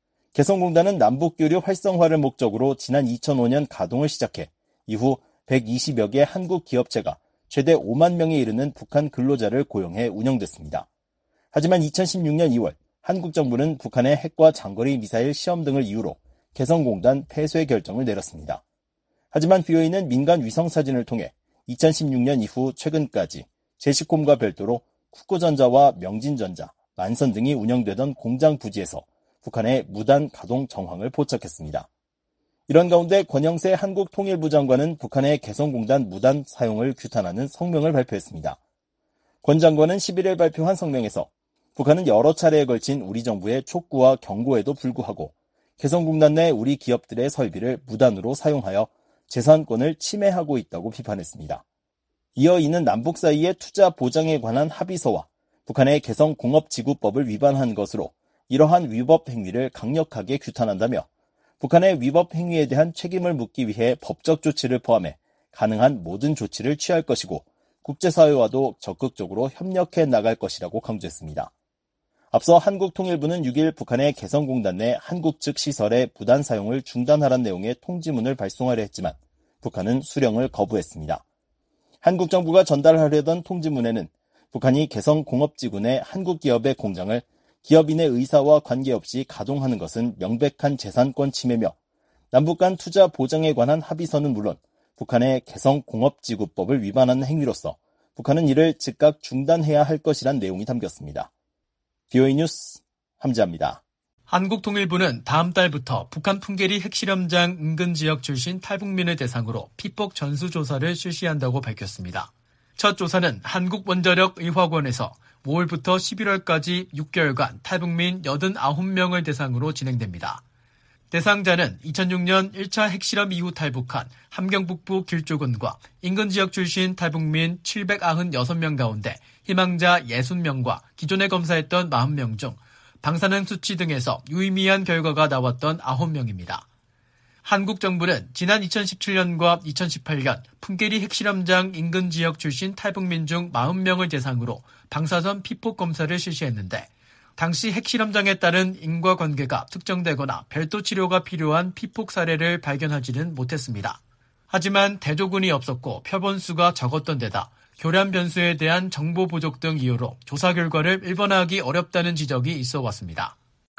개성공단은 남북교류 활성화를 목적으로 지난 이천오 년 가동을 시작해 이후 백이십여 개 한국 기업체가 최대 오만 명에 이르는 북한 근로자를 고용해 운영됐습니다. 하지만 이천십육 년 이월 한국 정부는 북한의 핵과 장거리 미사일 시험 등을 이유로 개성공단 폐쇄 결정을 내렸습니다. 하지만 비오이는 민간 위성사진을 통해 이천십육 년 이후 최근까지 제시콤과 별도로 쿠코전자와 명진전자, 만선 등이 운영되던 공장 부지에서 북한의 무단 가동 정황을 포착했습니다. 이런 가운데 권영세 한국통일부 장관은 북한의 개성공단 무단 사용을 규탄하는 성명을 발표했습니다. 권 장관은 십일 일 발표한 성명에서 북한은 여러 차례에 걸친 우리 정부의 촉구와 경고에도 불구하고 개성공단 내 우리 기업들의 설비를 무단으로 사용하여 재산권을 침해하고 있다고 비판했습니다. 이어 이는 남북 사이의 투자 보장에 관한 합의서와 북한의 개성공업지구법을 위반한 것으로 이러한 위법 행위를 강력하게 규탄한다며 북한의 위법 행위에 대한 책임을 묻기 위해 법적 조치를 포함해 가능한 모든 조치를 취할 것이고 국제사회와도 적극적으로 협력해 나갈 것이라고 강조했습니다. 앞서 한국통일부는 육 일 북한의 개성공단 내 한국 측 시설의 무단 사용을 중단하라는 내용의 통지문을 발송하려 했지만 북한은 수령을 거부했습니다. 한국 정부가 전달하려던 통지문에는 북한이 개성공업지구 내 한국 기업의 공장을 기업인의 의사와 관계없이 가동하는 것은 명백한 재산권 침해며 남북 간 투자 보장에 관한 합의서는 물론 북한의 개성공업지구법을 위반하는 행위로서 북한은 이를 즉각 중단해야 할 것이란 내용이 담겼습니다. 비오이 뉴스 함지아입니다. 한국통일부는 다음 달부터 북한 풍계리 핵실험장 인근 지역 출신 탈북민을 대상으로 피폭 전수조사를 실시한다고 밝혔습니다. 첫 조사는 한국원자력의학원에서 오월부터 십일월까지 육 개월간 탈북민 팔십구 명을 대상으로 진행됩니다. 대상자는 이천육 년 일 차 핵실험 이후 탈북한 함경북부 길조군과 인근 지역 출신 탈북민 칠백구십육 명 가운데 희망자 육십 명과 기존에 검사했던 사십 명 중 방사능 수치 등에서 유의미한 결과가 나왔던 아홉 명입니다. 한국 정부는 지난 이천십칠 년과 이천십팔 년 풍계리 핵실험장 인근 지역 출신 탈북민 중 사십 명을 대상으로 방사선 피폭 검사를 실시했는데 당시 핵실험장에 따른 인과관계가 특정되거나 별도 치료가 필요한 피폭 사례를 발견하지는 못했습니다. 하지만 대조군이 없었고 표본수가 적었던 데다 교란 변수에 대한 정보 부족 등 이유로 조사 결과를 일반화하기 어렵다는 지적이 있어 왔습니다.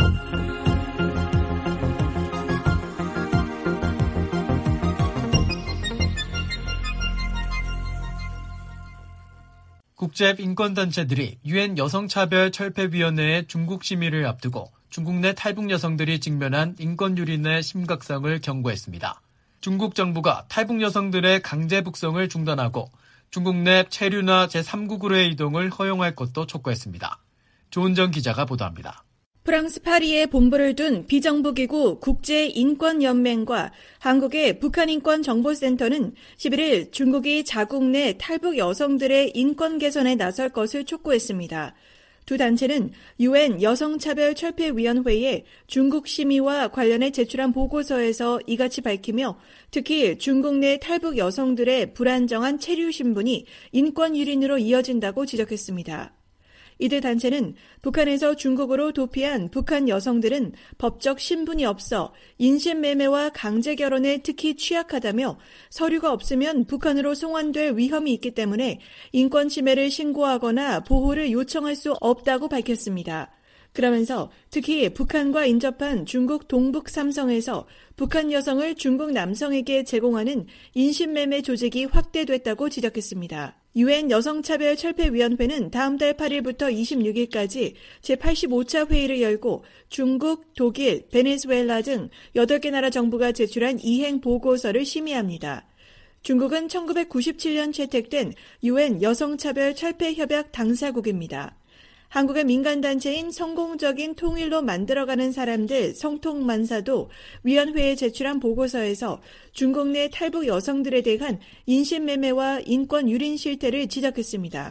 국제인권단체들이 유엔 여성차별철폐위원회의 중국 심의를 앞두고 중국 내 탈북 여성들이 직면한 인권 유린의 심각성을 경고했습니다. 중국 정부가 탈북 여성들의 강제 북송을 중단하고 중국 내 체류나 제삼국으로의 이동을 허용할 것도 촉구했습니다. 조은정 기자가 보도합니다. 프랑스 파리에 본부를 둔 비정부기구 국제인권연맹과 한국의 북한인권정보센터는 십일 일 중국이 자국 내 탈북 여성들의 인권 개선에 나설 것을 촉구했습니다. 두 단체는 유엔 여성차별철폐위원회에 중국 심의와 관련해 제출한 보고서에서 이같이 밝히며 특히 중국 내 탈북 여성들의 불안정한 체류 신분이 인권 유린으로 이어진다고 지적했습니다. 이들 단체는 북한에서 중국으로 도피한 북한 여성들은 법적 신분이 없어 인신매매와 강제결혼에 특히 취약하다며 서류가 없으면 북한으로 송환될 위험이 있기 때문에 인권 침해를 신고하거나 보호를 요청할 수 없다고 밝혔습니다. 그러면서 특히 북한과 인접한 중국 동북 삼성에서 북한 여성을 중국 남성에게 제공하는 인신매매 조직이 확대됐다고 지적했습니다. 유엔 여성차별철폐위원회는 다음 달 팔 일부터 이십육 일까지 제팔십오 차 회의를 열고 중국, 독일, 베네수엘라 등 여덟 개 나라 정부가 제출한 이행 보고서를 심의합니다. 중국은 천구백구십칠 년 채택된 유엔 여성차별철폐협약 당사국입니다. 한국의 민간단체인 성공적인 통일로 만들어가는 사람들 성통만사도 위원회에 제출한 보고서에서 중국 내 탈북 여성들에 대한 인신매매와 인권 유린 실태를 지적했습니다.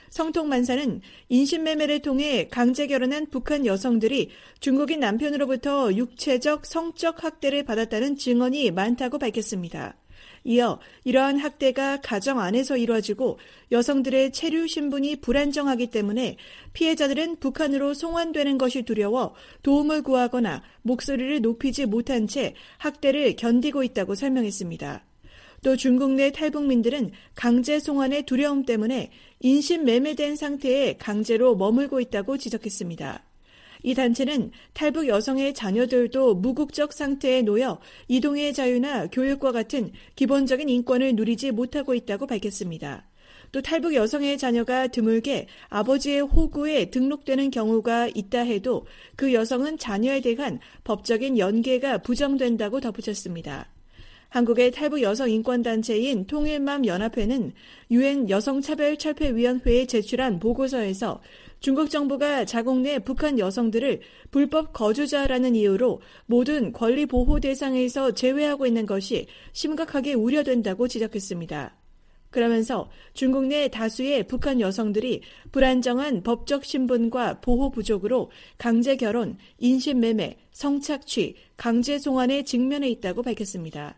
성통만사는 인신매매를 통해 강제 결혼한 북한 여성들이 중국인 남편으로부터 육체적, 성적 학대를 받았다는 증언이 많다고 밝혔습니다. 이어 이러한 학대가 가정 안에서 이루어지고 여성들의 체류 신분이 불안정하기 때문에 피해자들은 북한으로 송환되는 것이 두려워 도움을 구하거나 목소리를 높이지 못한 채 학대를 견디고 있다고 설명했습니다. 또 중국 내 탈북민들은 강제 송환의 두려움 때문에 인신매매된 상태에 강제로 머물고 있다고 지적했습니다. 이 단체는 탈북 여성의 자녀들도 무국적 상태에 놓여 이동의 자유나 교육과 같은 기본적인 인권을 누리지 못하고 있다고 밝혔습니다. 또 탈북 여성의 자녀가 드물게 아버지의 호구에 등록되는 경우가 있다 해도 그 여성은 자녀에 대한 법적인 연계가 부정된다고 덧붙였습니다. 한국의 탈북 여성 인권단체인 통일맘연합회는 유엔 여성차별철폐위원회에 제출한 보고서에서 중국 정부가 자국 내 북한 여성들을 불법 거주자라는 이유로 모든 권리 보호 대상에서 제외하고 있는 것이 심각하게 우려된다고 지적했습니다. 그러면서 중국 내 다수의 북한 여성들이 불안정한 법적 신분과 보호 부족으로 강제 결혼, 인신매매, 성착취, 강제 송환에 직면해 있다고 밝혔습니다.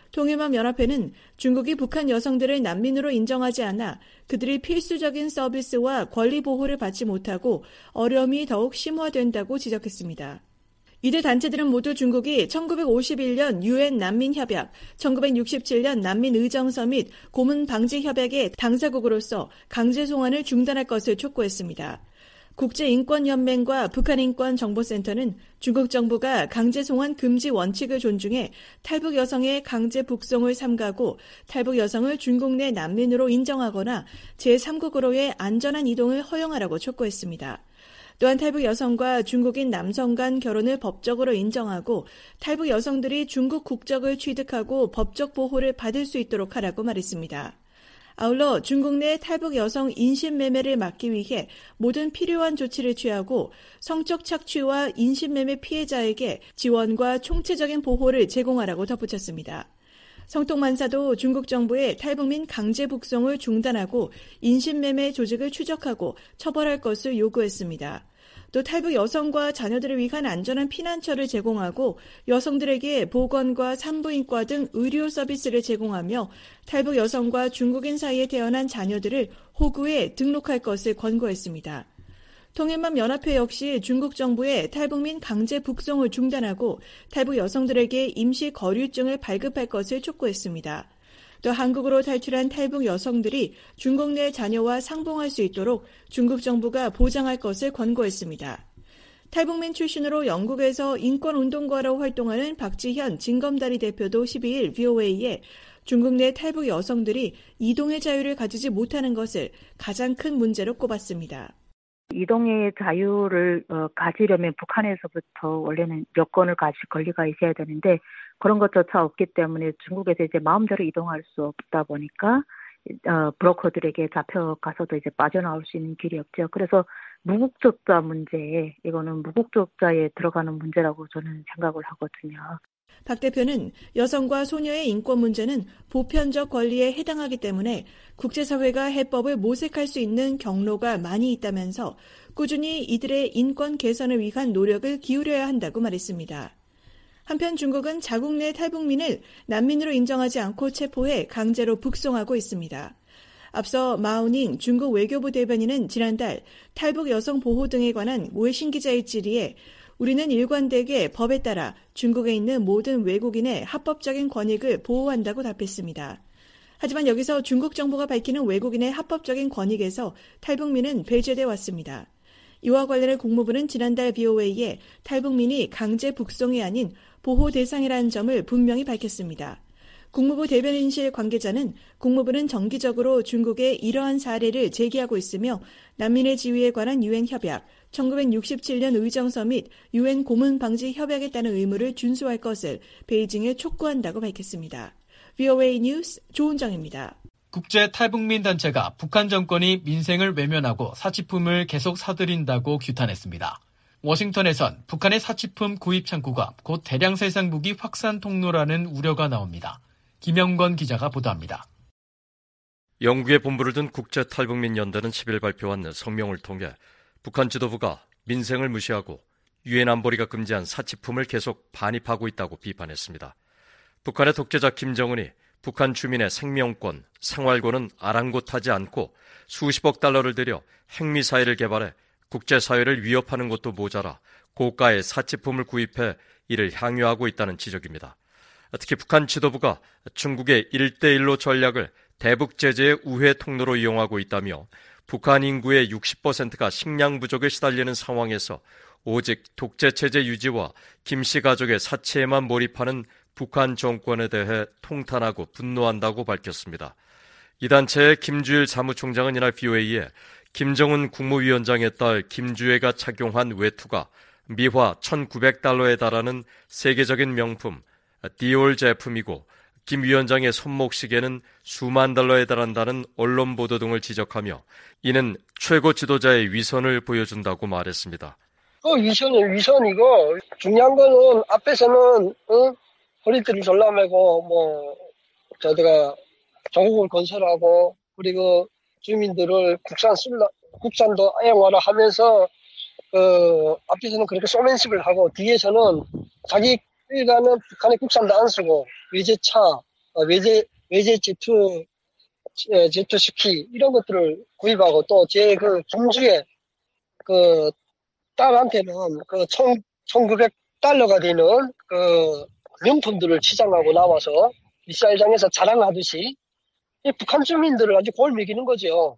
통일맘연합회는 중국이 북한 여성들을 난민으로 인정하지 않아 그들이 필수적인 서비스와 권리 보호를 받지 못하고 어려움이 더욱 심화된다고 지적했습니다. 이들 단체들은 모두 중국이 천구백오십일 년 유엔 난민협약, 천구백육십칠 년 난민의정서 및 고문방지협약의 당사국으로서 강제 송환을 중단할 것을 촉구했습니다. 국제인권연맹과 북한인권정보센터는 중국 정부가 강제 송환 금지 원칙을 존중해 탈북 여성의 강제 북송을 삼가고 탈북 여성을 중국 내 난민으로 인정하거나 제삼국으로의 안전한 이동을 허용하라고 촉구했습니다. 또한 탈북 여성과 중국인 남성 간 결혼을 법적으로 인정하고 탈북 여성들이 중국 국적을 취득하고 법적 보호를 받을 수 있도록 하라고 말했습니다. 아울러 중국 내 탈북 여성 인신매매를 막기 위해 모든 필요한 조치를 취하고 성적 착취와 인신매매 피해자에게 지원과 총체적인 보호를 제공하라고 덧붙였습니다. 성통만사도 중국 정부의 탈북민 강제 북송을 중단하고 인신매매 조직을 추적하고 처벌할 것을 요구했습니다. 또 탈북 여성과 자녀들을 위한 안전한 피난처를 제공하고 여성들에게 보건과 산부인과 등 의료 서비스를 제공하며 탈북 여성과 중국인 사이에 태어난 자녀들을 호구에 등록할 것을 권고했습니다. 통일맘연합회 역시 중국 정부의 탈북민 강제 북송을 중단하고 탈북 여성들에게 임시 거류증을 발급할 것을 촉구했습니다. 또 한국으로 탈출한 탈북 여성들이 중국 내 자녀와 상봉할 수 있도록 중국 정부가 보장할 것을 권고했습니다. 탈북민 출신으로 영국에서 인권운동가로 활동하는 박지현 진검다리 대표도 십이 일 브이오에이에 중국 내 탈북 여성들이 이동의 자유를 가지지 못하는 것을 가장 큰 문제로 꼽았습니다. 이동의 자유를 어, 가지려면 북한에서부터 원래는 여권을 가질 권리가 있어야 되는데 그런 것조차 없기 때문에 중국에서 이제 마음대로 이동할 수 없다 보니까 어, 브로커들에게 잡혀가서도 이제 빠져나올 수 있는 길이 없죠. 그래서 무국적자 문제, 이거는 무국적자에 들어가는 문제라고 저는 생각을 하거든요. 박 대표는 여성과 소녀의 인권 문제는 보편적 권리에 해당하기 때문에 국제사회가 해법을 모색할 수 있는 경로가 많이 있다면서 꾸준히 이들의 인권 개선을 위한 노력을 기울여야 한다고 말했습니다. 한편 중국은 자국 내 탈북민을 난민으로 인정하지 않고 체포해 강제로 북송하고 있습니다. 앞서 마오닝 중국 외교부 대변인은 지난달 탈북 여성 보호 등에 관한 외신 기자의 질의에 우리는 일관되게 법에 따라 중국에 있는 모든 외국인의 합법적인 권익을 보호한다고 답했습니다. 하지만 여기서 중국 정부가 밝히는 외국인의 합법적인 권익에서 탈북민은 배제돼 왔습니다. 이와 관련해 국무부는 지난달 브이오에이에 탈북민이 강제 북송이 아닌 보호 대상이라는 점을 분명히 밝혔습니다. 국무부 대변인실 관계자는 국무부는 정기적으로 중국의 이러한 사례를 제기하고 있으며 난민의 지위에 관한 유엔 협약, 천구백육십칠 년 의정서 및 유엔 고문 방지 협약에 따른 의무를 준수할 것을 베이징에 촉구한다고 밝혔습니다. 브이오에이 뉴스 조은정입니다. 국제 탈북민 단체가 북한 정권이 민생을 외면하고 사치품을 계속 사들인다고 규탄했습니다. 워싱턴에선 북한의 사치품 구입 창구가 곧 대량 살상 무기 확산 통로라는 우려가 나옵니다. 김영건 기자가 보도합니다. 영국에 본부를 둔 국제탈북민연대는 십일 발표한 성명을 통해 북한 지도부가 민생을 무시하고 유엔 안보리가 금지한 사치품을 계속 반입하고 있다고 비판했습니다. 북한의 독재자 김정은이 북한 주민의 생명권, 생활권은 아랑곳하지 않고 수십억 달러를 들여 핵미사일을 개발해 국제사회를 위협하는 것도 모자라 고가의 사치품을 구입해 이를 향유하고 있다는 지적입니다. 특히 북한 지도부가 중국의 일 대 일로 전략을 대북 제재의 우회 통로로 이용하고 있다며 북한 인구의 육십 퍼센트가 식량 부족에 시달리는 상황에서 오직 독재체제 유지와 김씨 가족의 사치에만 몰입하는 북한 정권에 대해 통탄하고 분노한다고 밝혔습니다. 이 단체의 김주일 사무총장은 이날 브이오에이에 김정은 국무위원장의 딸 김주혜가 착용한 외투가 미화 천구백 달러에 달하는 세계적인 명품 디올 제품이고 김 위원장의 손목시계는 수만 달러에 달한다는 언론 보도 등을 지적하며 이는 최고 지도자의 위선을 보여준다고 말했습니다. 그 위선이 위선이고 중요한 거는 앞에서는 어? 허리띠를 졸라매고 뭐 저희가 조국을 건설하고 그리고 주민들을 국산 쓸라 국산도 애용하라 하면서 그 앞에서는 그렇게 소맨십을 하고 뒤에서는 자기 일가는 북한의 국산도 안 쓰고 외제차, 외제 외제 제트 제트 스키 이런 것들을 구입하고 또 제 그 종수의 그 딸한테는 그 천 천구백 달러가 되는 그 명품들을 치장하고 나와서 미사일장에서 자랑하듯이 이 북한 주민들을 아주 골 먹이는 거죠.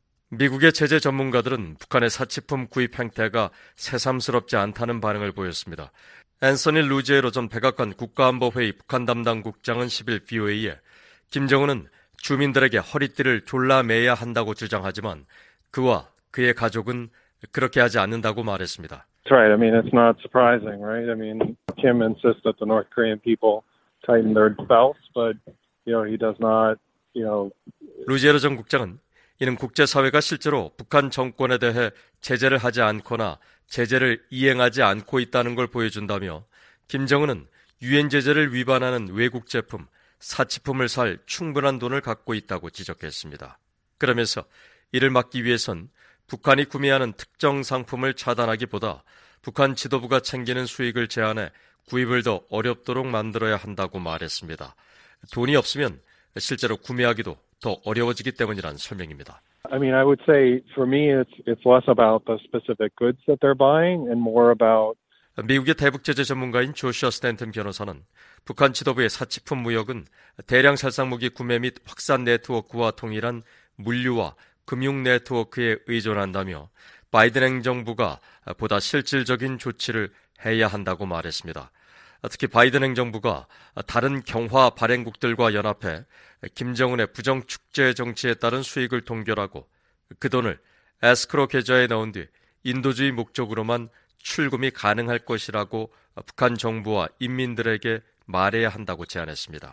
미국의 제재 전문가들은 북한의 사치품 구입 행태가 새삼스럽지 않다는 반응을 보였습니다. 앤서니 루지에로 전 백악관 국가안보회의 북한 담당 국장은 십일 브이오에이에 김정은은 주민들에게 허리띠를 졸라매야 한다고 주장하지만 그와 그의 가족은 그렇게 하지 않는다고 말했습니다. That's right. I mean, it's not surprising, right? I mean, Kim insists that the North Korean people tighten their belts, but, you know, he does not, you know. 루지에로 전 국장은 이는 국제사회가 실제로 북한 정권에 대해 제재를 하지 않거나 제재를 이행하지 않고 있다는 걸 보여준다며 김정은은 유엔 제재를 위반하는 외국 제품, 사치품을 살 충분한 돈을 갖고 있다고 지적했습니다. 그러면서 이를 막기 위해선 북한이 구매하는 특정 상품을 차단하기보다 북한 지도부가 챙기는 수익을 제한해 구입을 더 어렵도록 만들어야 한다고 말했습니다. 돈이 없으면 실제로 구매하기도 더 어려워지기 때문이란 설명입니다. I mean, I would say for me it's it's less about the specific goods that they're buying and more about 미국의 대북 제재 전문가인 조슈아 스탠튼 변호사는 북한 지도부의 사치품 무역은 대량 살상무기 구매 및 확산 네트워크와 동일한 물류와 금융 네트워크에 의존한다며 바이든 행정부가 보다 실질적인 조치를 해야 한다고 말했습니다. 특히 바이든 행정부가 다른 경화 발행국들과 연합해 김정은의 부정축제 정치에 따른 수익을 동결하고 그 돈을 에스크로 계좌에 넣은 뒤 인도주의 목적으로만 출금이 가능할 것이라고 북한 정부와 인민들에게 말해야 한다고 제안했습니다.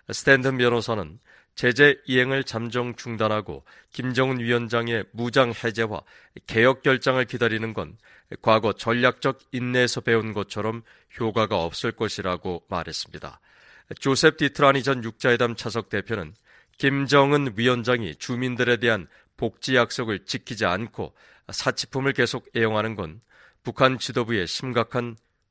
스탠튼 변호사는 제재 이행을 잠정 중단하고 김정은 위원장의 무장 해제와 개혁 결정을 기다리는 건 과거 전략적 인내에서 배운 것처럼 효과가 없을 것이라고 말했습니다. 조셉 디트라니 전 육자회담 차석 대표는 김정은 위원장이 주민들에 대한 복지 약속을 지키지 않고 사치품을 계속 애용하는 건 북한 지도부의 심각한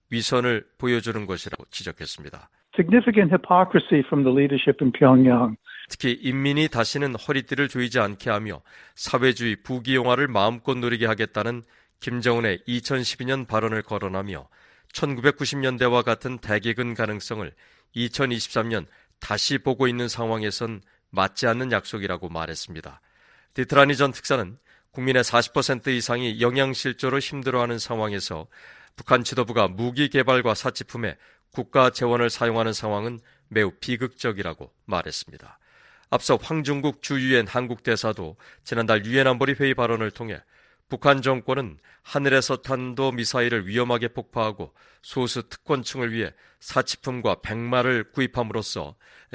위선을 보여주는 것이라고 지적했습니다. Significant hypocrisy from the leadership in Pyongyang. 특히 인민이 다시는 허리띠를 조이지 않게 하며 사회주의 부귀영화를 마음껏 누리게 하겠다는 김정은의 이천십이 년 발언을 거론하며 천구백구십 년대와 같은 대기근 가능성을 이천이십삼 년 다시 보고 있는 상황에선 맞지 않는 약속이라고 말했습니다. 디트라니 전 특사는 국민의 사십 퍼센트 이상이 영양실조로 힘들어하는 상황에서 북한 지도부가 무기 개발과 사치품에 국가 재원을 사용하는 상황은 매우 비극적이라고 말했습니다. 앞서 황중국 주 유엔 한국 대사도 지난달 유엔 안보리 회의 발언을 통해 북한 정권은 하늘에서 탄도 미사일을 위험하게 폭파하고 소수 특권층을 위해 사치품과 백마를 구입함으로써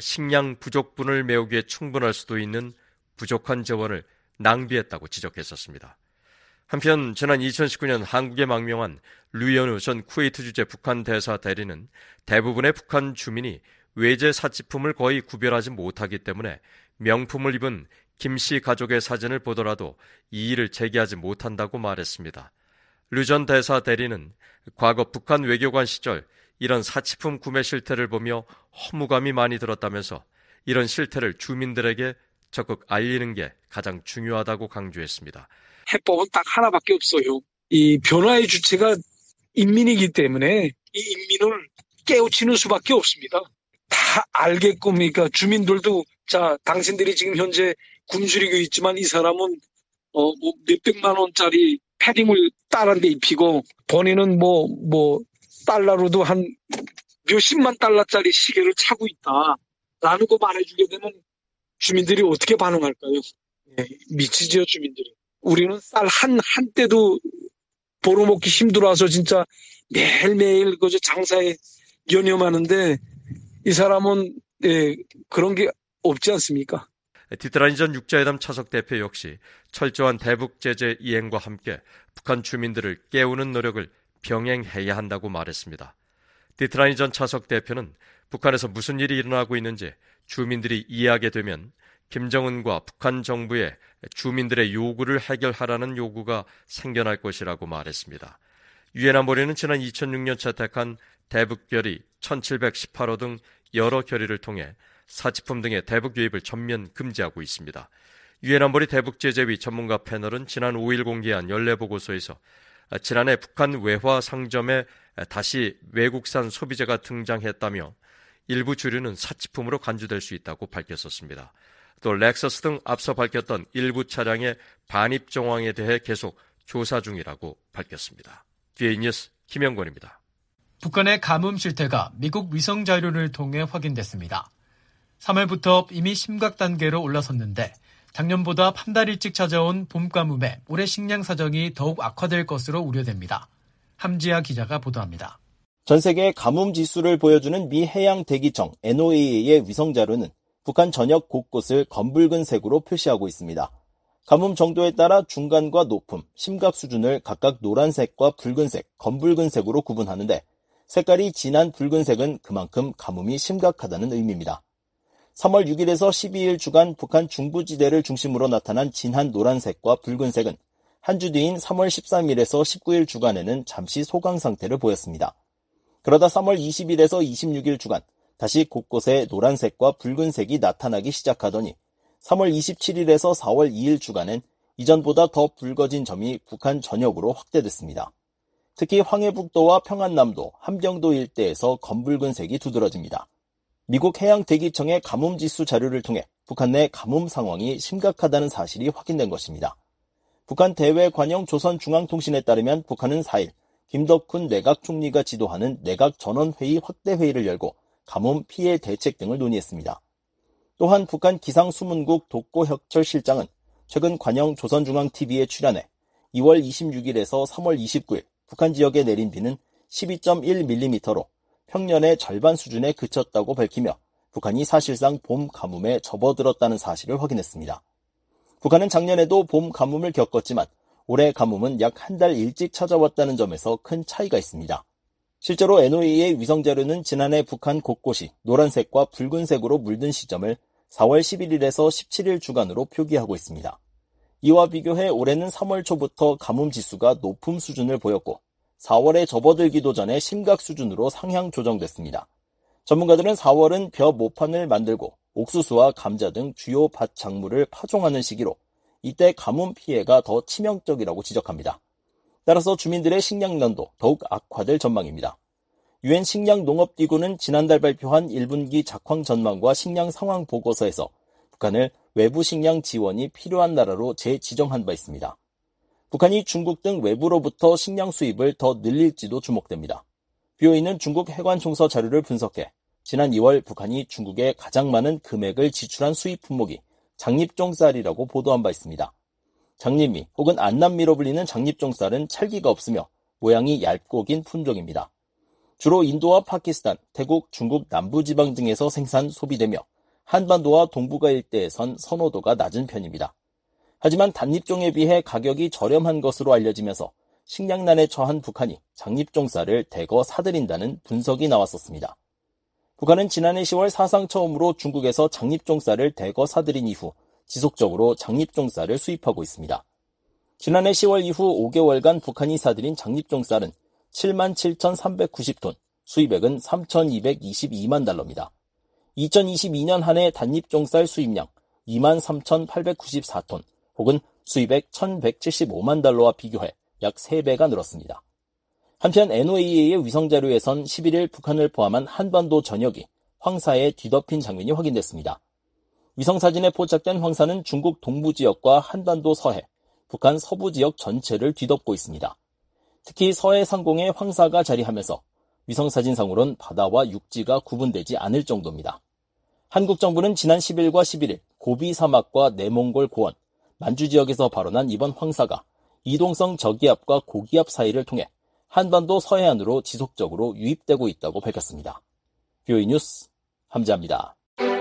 식량 부족분을 메우기에 충분할 수도 있는 부족한 재원을 낭비했다고 지적했었습니다. 한편 지난 이천십구 년 한국에 망명한 류현우 전 쿠웨이트 주재 북한 대사 대리는 대부분의 북한 주민이 외제 사치품을 거의 구별하지 못하기 때문에 명품을 입은 김 씨 가족의 사진을 보더라도 이의를 제기하지 못한다고 말했습니다. 류 전 대사 대리는 과거 북한 외교관 시절 이런 사치품 구매 실태를 보며 허무감이 많이 들었다면서 이런 실태를 주민들에게 적극 알리는 게 가장 중요하다고 강조했습니다. 해법은 딱 하나밖에 없어요. 이 변화의 주체가 인민이기 때문에 이 인민을 깨우치는 수밖에 없습니다. 다 알게끔, 그러니까 주민들도 자, 당신들이 지금 현재 굶주리고 있지만 이 사람은 어, 뭐 몇백만 원짜리 패딩을 딸한테 입히고 본인은 뭐, 뭐 달러로도 한 몇십만 달러짜리 시계를 차고 있다. 라는 거 말해주게 되면 주민들이 어떻게 반응할까요? 예, 미치죠, 주민들이. 우리는 쌀 한, 한 때도 벌어먹기 힘들어서 진짜 매일매일 그저 장사에 연연하는데 이 사람은 예, 그런 게 없지 않습니까? 디트라니 전 육자회담 차석 대표 역시 철저한 대북 제재 이행과 함께 북한 주민들을 깨우는 노력을 병행해야 한다고 말했습니다. 디트라니 전 차석 대표는 북한에서 무슨 일이 일어나고 있는지 주민들이 이해하게 되면 김정은과 북한 정부의 주민들의 요구를 해결하라는 요구가 생겨날 것이라고 말했습니다. 유엔 안보리는 지난 이천육 년 채택한 대북결의 천칠백십팔 호 등 여러 결의를 통해 사치품 등의 대북 유입을 전면 금지하고 있습니다. 유엔 안보리 대북제재위 전문가 패널은 지난 오 일 공개한 연례 보고서에서 지난해 북한 외화 상점에 다시 외국산 소비재가 등장했다며 일부 주류는 사치품으로 간주될 수 있다고 밝혔었습니다. 또 렉서스 등 앞서 밝혔던 일부 차량의 반입 정황에 대해 계속 조사 중이라고 밝혔습니다. 디에이 뉴스 김영권입니다. 북한의 가뭄 실태가 미국 위성 자료를 통해 확인됐습니다. 삼월부터 이미 심각 단계로 올라섰는데 작년보다 한 달 일찍 찾아온 봄 가뭄에 올해 식량 사정이 더욱 악화될 것으로 우려됩니다. 함지아 기자가 보도합니다. 전 세계의 가뭄 지수를 보여주는 미 해양 대기청 엔오에이의 위성 자료는 북한 전역 곳곳을 검붉은 색으로 표시하고 있습니다. 가뭄 정도에 따라 중간과 높음, 심각 수준을 각각 노란색과 붉은색, 검붉은색으로 구분하는데 색깔이 진한 붉은색은 그만큼 가뭄이 심각하다는 의미입니다. 삼월 육 일에서 십이 일 주간 북한 중부지대를 중심으로 나타난 진한 노란색과 붉은색은 한 주 뒤인 삼월 십삼 일에서 십구 일 주간에는 잠시 소강 상태를 보였습니다. 그러다 삼월 이십 일에서 이십육 일 주간 다시 곳곳에 노란색과 붉은색이 나타나기 시작하더니 삼월 이십칠 일에서 사월 이 일 주간엔 이전보다 더 붉어진 점이 북한 전역으로 확대됐습니다. 특히 황해북도와 평안남도, 함경도 일대에서 검붉은색이 두드러집니다. 미국 해양대기청의 가뭄지수 자료를 통해 북한 내 가뭄 상황이 심각하다는 사실이 확인된 것입니다. 북한 대외관영 조선중앙통신에 따르면 북한은 사 일 김덕훈 내각 총리가 지도하는 내각 전원회의 확대회의를 열고 가뭄 피해 대책 등을 논의했습니다. 또한 북한 기상수문국 독고혁철 실장은 최근 관영 조선중앙티비에 출연해 이월 이십육 일에서 삼월 이십구 일 북한 지역에 내린 비는 십이 점 일 밀리미터로 평년의 절반 수준에 그쳤다고 밝히며 북한이 사실상 봄 가뭄에 접어들었다는 사실을 확인했습니다. 북한은 작년에도 봄 가뭄을 겪었지만 올해 가뭄은 약 한 달 일찍 찾아왔다는 점에서 큰 차이가 있습니다. 실제로 엔오에이의 위성자료는 지난해 북한 곳곳이 노란색과 붉은색으로 물든 시점을 사월 십일 일에서 십칠 일 주간으로 표기하고 있습니다. 이와 비교해 올해는 삼월 초부터 가뭄 지수가 높음 수준을 보였고 사월에 접어들기도 전에 심각 수준으로 상향 조정됐습니다. 전문가들은 사월은 벼 모판을 만들고 옥수수와 감자 등 주요 밭 작물을 파종하는 시기로 이때 가뭄 피해가 더 치명적이라고 지적합니다. 따라서 주민들의 식량난도 더욱 악화될 전망입니다. 유엔 식량농업기구는 지난달 발표한 일 분기 작황 전망과 식량 상황 보고서에서 북한을 외부 식량 지원이 필요한 나라로 재지정한 바 있습니다. 북한이 중국 등 외부로부터 식량 수입을 더 늘릴지도 주목됩니다. 비오이는 중국 해관총서 자료를 분석해 지난 이월 북한이 중국에 가장 많은 금액을 지출한 수입 품목이 장립종쌀이라고 보도한 바 있습니다. 장립미 혹은 안남미로 불리는 장립종쌀은 찰기가 없으며 모양이 얇고 긴 품종입니다. 주로 인도와 파키스탄, 태국, 중국 남부지방 등에서 생산, 소비되며 한반도와 동북아 일대에선 선호도가 낮은 편입니다. 하지만 단립종에 비해 가격이 저렴한 것으로 알려지면서 식량난에 처한 북한이 장립종쌀을 대거 사들인다는 분석이 나왔었습니다. 북한은 지난해 시월 사상 처음으로 중국에서 장립종쌀을 대거 사들인 이후 지속적으로 장립종쌀을 수입하고 있습니다. 지난해 시월 이후 오 개월간 북한이 사들인 장립종쌀은 칠만 칠천삼백구십 톤, 수입액은 삼천이백이십이만 달러입니다. 이천이십이 년 한 해 단립종쌀 수입량 이만 삼천팔백구십사 톤, 혹은 수입액 천백칠십오만 달러와 비교해 약 세 배가 늘었습니다. 한편 엔오에이에이의 위성자료에선 십일 일 북한을 포함한 한반도 전역이 황사에 뒤덮인 장면이 확인됐습니다. 위성사진에 포착된 황사는 중국 동부 지역과 한반도 서해, 북한 서부 지역 전체를 뒤덮고 있습니다. 특히 서해 상공에 황사가 자리하면서 위성사진상으론 바다와 육지가 구분되지 않을 정도입니다. 한국 정부는 지난 십 일과 십일 일 고비 사막과 내몽골 고원, 만주 지역에서 발원한 이번 황사가 이동성 저기압과 고기압 사이를 통해 한반도 서해안으로 지속적으로 유입되고 있다고 밝혔습니다. 비오이 뉴스 함지아입니다.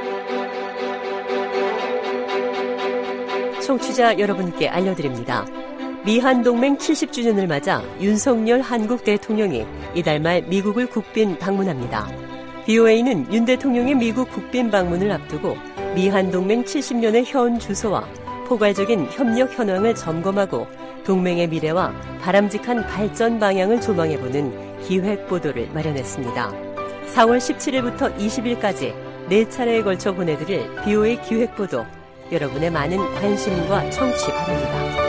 청취자 여러분께 알려드립니다. 미한동맹 칠십 주년을 맞아 윤석열 한국 대통령이 이달 말 미국을 국빈 방문합니다. 비오에이는 윤 대통령의 미국 국빈 방문을 앞두고 미한동맹 칠십 년의 현 주소와 포괄적인 협력 현황을 점검하고 동맹의 미래와 바람직한 발전 방향을 조망해보는 기획 보도를 마련했습니다. 사월 십칠일부터 이십 일까지 네 차례에 걸쳐 보내드릴 비오에이 기획 보도, 여러분의 많은 관심과 청취 바랍니다.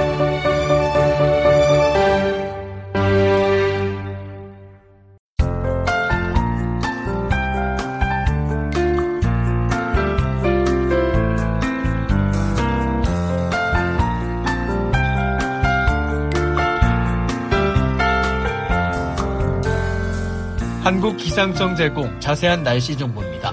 한국 기상청 제공 자세한 날씨 정보입니다.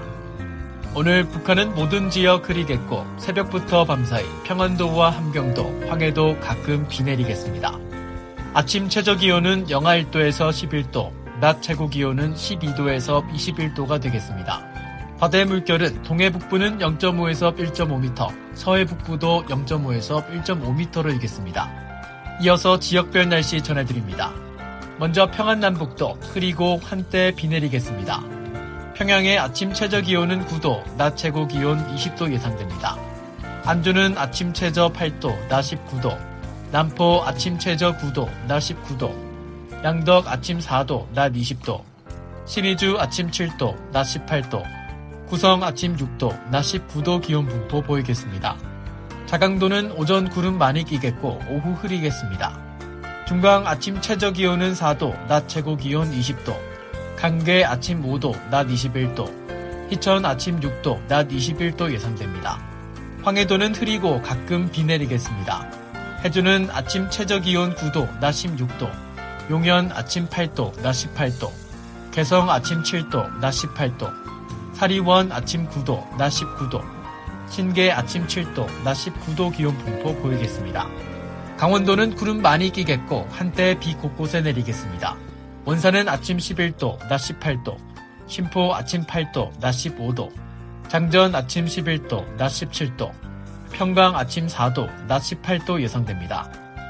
오늘 북한은 모든 지역 흐리겠고 새벽부터 밤사이 평안도와 함경도, 황해도 가끔 비 내리겠습니다. 아침 최저기온은 영하 일 도에서 십일 도, 낮 최고기온은 십이 도에서 이십일 도가 되겠습니다. 바다의 물결은 동해 북부는 영 점 오에서 일 점 오 미터, 서해 북부도 영 점 오에서 일 점 오 미터로 일겠습니다. 이어서 지역별 날씨 전해드립니다. 먼저 평안남북도 흐리고 한때 비 내리겠습니다. 평양의 아침 최저기온은 구 도, 낮 최고기온 이십 도 예상됩니다. 안주는 아침 최저 팔 도, 낮 십구 도, 남포 아침 최저 구 도, 낮 십구 도, 양덕 아침 사 도, 낮 이십 도, 신의주 아침 칠 도, 낮 십팔 도, 구성 아침 육 도, 낮 십구 도 기온 분포 보이겠습니다. 자강도는 오전 구름 많이 끼겠고 오후 흐리겠습니다. 중강 아침 최저기온은 사 도, 낮 최고기온 이십 도, 강계 아침 오 도, 낮 이십일 도, 희천 아침 육 도, 낮 이십일 도 예상됩니다. 황해도는 흐리고 가끔 비 내리겠습니다. 해주는 아침 최저기온 구 도, 낮 십육 도, 용현 아침 팔 도, 낮 십팔 도, 개성 아침 칠 도, 낮 십팔 도, 사리원 아침 구 도, 낮 십구 도, 신계 아침 칠 도, 낮 십구 도 기온 분포 보이겠습니다. 강원도는 구름 많이 끼겠고 한때 비 곳곳에 내리겠습니다. 원산은 아침 십일 도, 낮 십팔 도, 신포 아침 팔 도, 낮 십오 도, 장전 아침 십일 도, 낮 십칠 도, 평강 아침 사 도, 낮 십팔 도 예상됩니다.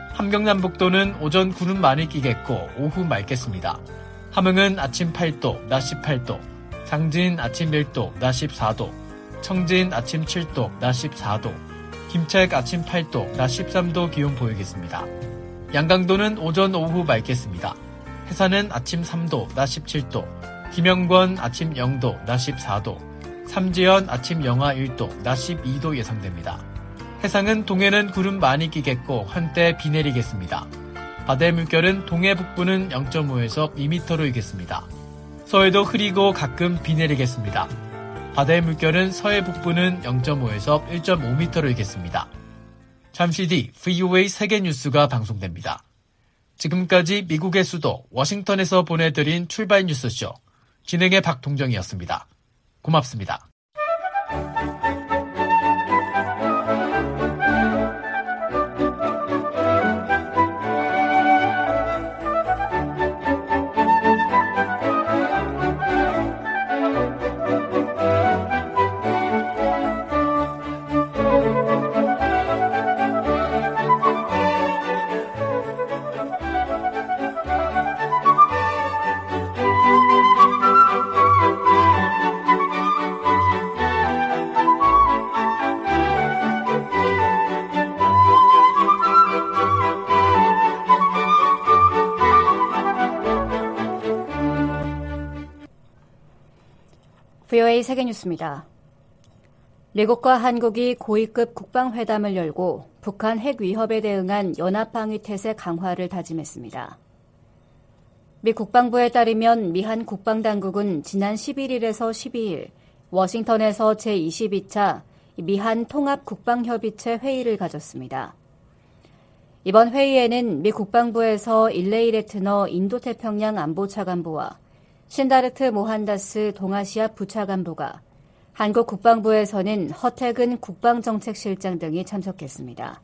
함경남북도는 오전 구름 많이 끼겠고 오후 맑겠습니다. 함흥은 아침 팔 도, 낮 십팔 도, 장진 아침 일 도, 낮 십사 도, 청진 아침 칠 도, 낮 십사 도, 김책 아침 팔 도, 낮 십삼 도 기온 보이겠습니다. 양강도는 오전 오후 맑겠습니다. 해산은 아침 삼 도, 낮 십칠 도, 김영권 아침 영 도, 낮 십사 도, 삼지연 아침 영하 일 도, 낮 십이 도 예상됩니다. 해상은 동해는 구름 많이 끼겠고 한때 비 내리겠습니다. 바다의 물결은 동해 북부는 영 점 오에서 이 미터로 일겠습니다. 서해도 흐리고 가끔 비 내리겠습니다. 바다의 물결은 서해 북부는 영 점 오에서 일 점 오 미터로 일겠습니다. 잠시 뒤 브이오에이 세계 뉴스가 방송됩니다. 지금까지 미국의 수도 워싱턴에서 보내드린 출발 뉴스쇼, 진행의 박동정이었습니다. 고맙습니다. 브이오에이 세계뉴스입니다. 미국과 한국이 고위급 국방회담을 열고 북한 핵 위협에 대응한 연합방위태세 강화를 다짐했습니다. 미 국방부에 따르면 미한 국방당국은 지난 십일일에서 십이일 워싱턴에서 제이십이 차 미한 통합국방협의체 회의를 가졌습니다. 이번 회의에는 미 국방부에서 일레이 레트너 인도태평양 안보차관보와 신다르트 모한다스 동아시아 부차관보가, 한국 국방부에서는 허태근 국방정책실장 등이 참석했습니다.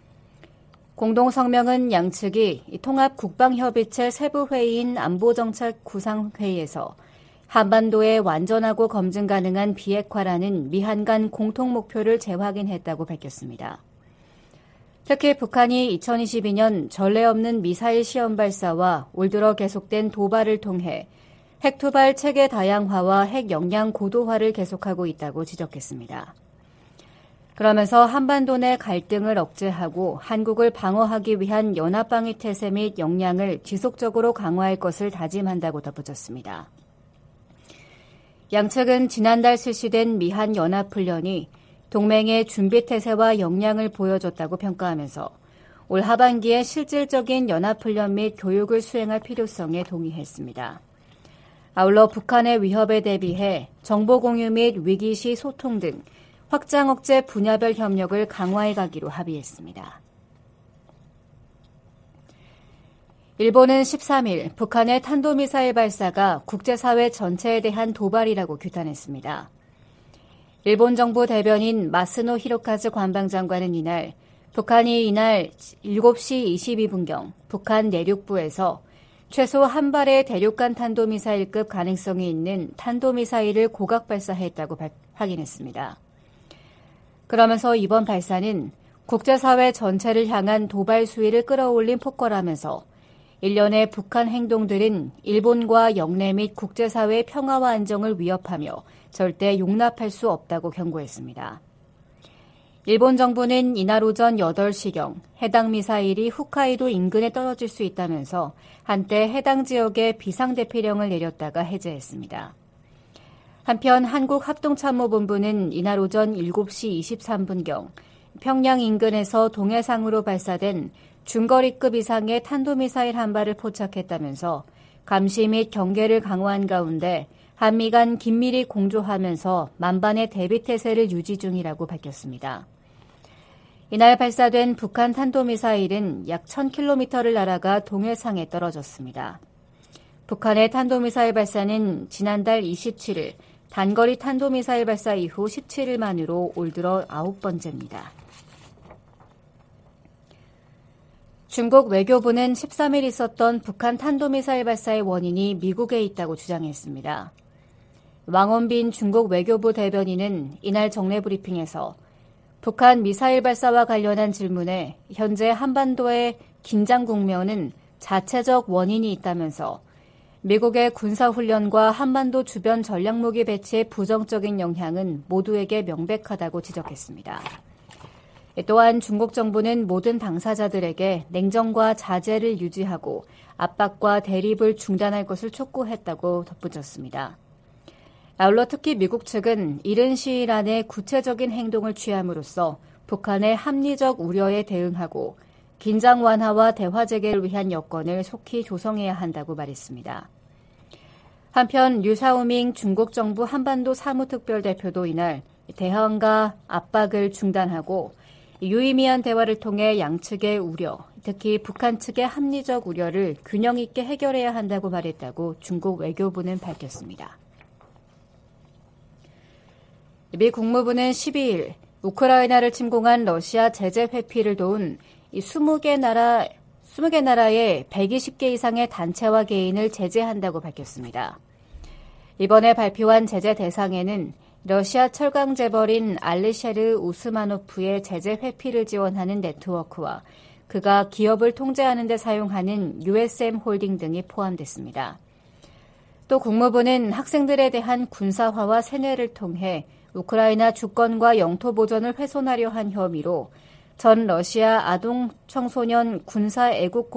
공동성명은 양측이 통합국방협의체 세부회의인 안보정책구상회의에서 한반도의 완전하고 검증 가능한 비핵화라는 미한 간 공통 목표를 재확인했다고 밝혔습니다. 특히 북한이 이천이십이 년 전례 없는 미사일 시험 발사와 올 들어 계속된 도발을 통해 핵투발 체계 다양화와 핵 역량 고도화를 계속하고 있다고 지적했습니다. 그러면서 한반도 내 갈등을 억제하고 한국을 방어하기 위한 연합방위 태세 및 역량을 지속적으로 강화할 것을 다짐한다고 덧붙였습니다. 양측은 지난달 실시된 미한 연합훈련이 동맹의 준비태세와 역량을 보여줬다고 평가하면서 올 하반기에 실질적인 연합훈련 및 교육을 수행할 필요성에 동의했습니다. 아울러 북한의 위협에 대비해 정보공유 및 위기시 소통 등 확장 억제 분야별 협력을 강화해 가기로 합의했습니다. 일본은 십삼일 북한의 탄도미사일 발사가 국제사회 전체에 대한 도발이라고 규탄했습니다. 일본 정부 대변인 마스노 히로카즈 관방장관은 이날 북한이 이날 일곱 시 이십이 분경 북한 내륙부에서 최소 한 발의 대륙간 탄도미사일급 가능성이 있는 탄도미사일을 고각 발사했다고 확인했습니다. 그러면서 이번 발사는 국제사회 전체를 향한 도발 수위를 끌어올린 폭거라면서 일련의 북한 행동들은 일본과 영내 및 국제사회의 평화와 안정을 위협하며 절대 용납할 수 없다고 경고했습니다. 일본 정부는 이날 오전 여덟 시경 해당 미사일이 홋카이도 인근에 떨어질 수 있다면서 한때 해당 지역에 비상대피령을 내렸다가 해제했습니다. 한편 한국합동참모본부는 이날 오전 일곱 시 이십삼 분경 평양 인근에서 동해상으로 발사된 중거리급 이상의 탄도미사일 한 발을 포착했다면서 감시 및 경계를 강화한 가운데 한미 간 긴밀히 공조하면서 만반의 대비태세를 유지 중이라고 밝혔습니다. 이날 발사된 북한 탄도미사일은 약 천 킬로미터를 날아가 동해상에 떨어졌습니다. 북한의 탄도미사일 발사는 지난달 이십칠일 단거리 탄도미사일 발사 이후 십칠일 만으로 올 들어 아홉 번째입니다. 중국 외교부는 십삼일 있었던 북한 탄도미사일 발사의 원인이 미국에 있다고 주장했습니다. 왕원빈 중국 외교부 대변인은 이날 정례 브리핑에서 북한 미사일 발사와 관련한 질문에 현재 한반도의 긴장 국면은 자체적 원인이 있다면서 미국의 군사훈련과 한반도 주변 전략무기 배치의 부정적인 영향은 모두에게 명백하다고 지적했습니다. 또한 중국 정부는 모든 당사자들에게 냉정과 자제를 유지하고 압박과 대립을 중단할 것을 촉구했다고 덧붙였습니다. 아울러 특히 미국 측은 이른 시일 안에 구체적인 행동을 취함으로써 북한의 합리적 우려에 대응하고 긴장 완화와 대화 재개를 위한 여건을 속히 조성해야 한다고 말했습니다. 한편 류샤오밍 중국 정부 한반도 사무특별대표도 이날 대화과 압박을 중단하고 유의미한 대화를 통해 양측의 우려, 특히 북한 측의 합리적 우려를 균형 있게 해결해야 한다고 말했다고 중국 외교부는 밝혔습니다. 미 국무부는 십이일 우크라이나를 침공한 러시아 제재 회피를 도운 이십 개 나라, 이십 개 나라의 백이십 개 이상의 단체와 개인을 제재한다고 밝혔습니다. 이번에 발표한 제재 대상에는 러시아 철강 재벌인 알리셰르 우스마노프의 제재 회피를 지원하는 네트워크와 그가 기업을 통제하는 데 사용하는 유에스엠 홀딩 등이 포함됐습니다. 또 국무부는 학생들에 대한 군사화와 세뇌를 통해 우크라이나 주권과 영토 보전을 훼손하려 한 혐의로 전 러시아 아동 청소년 군사 애국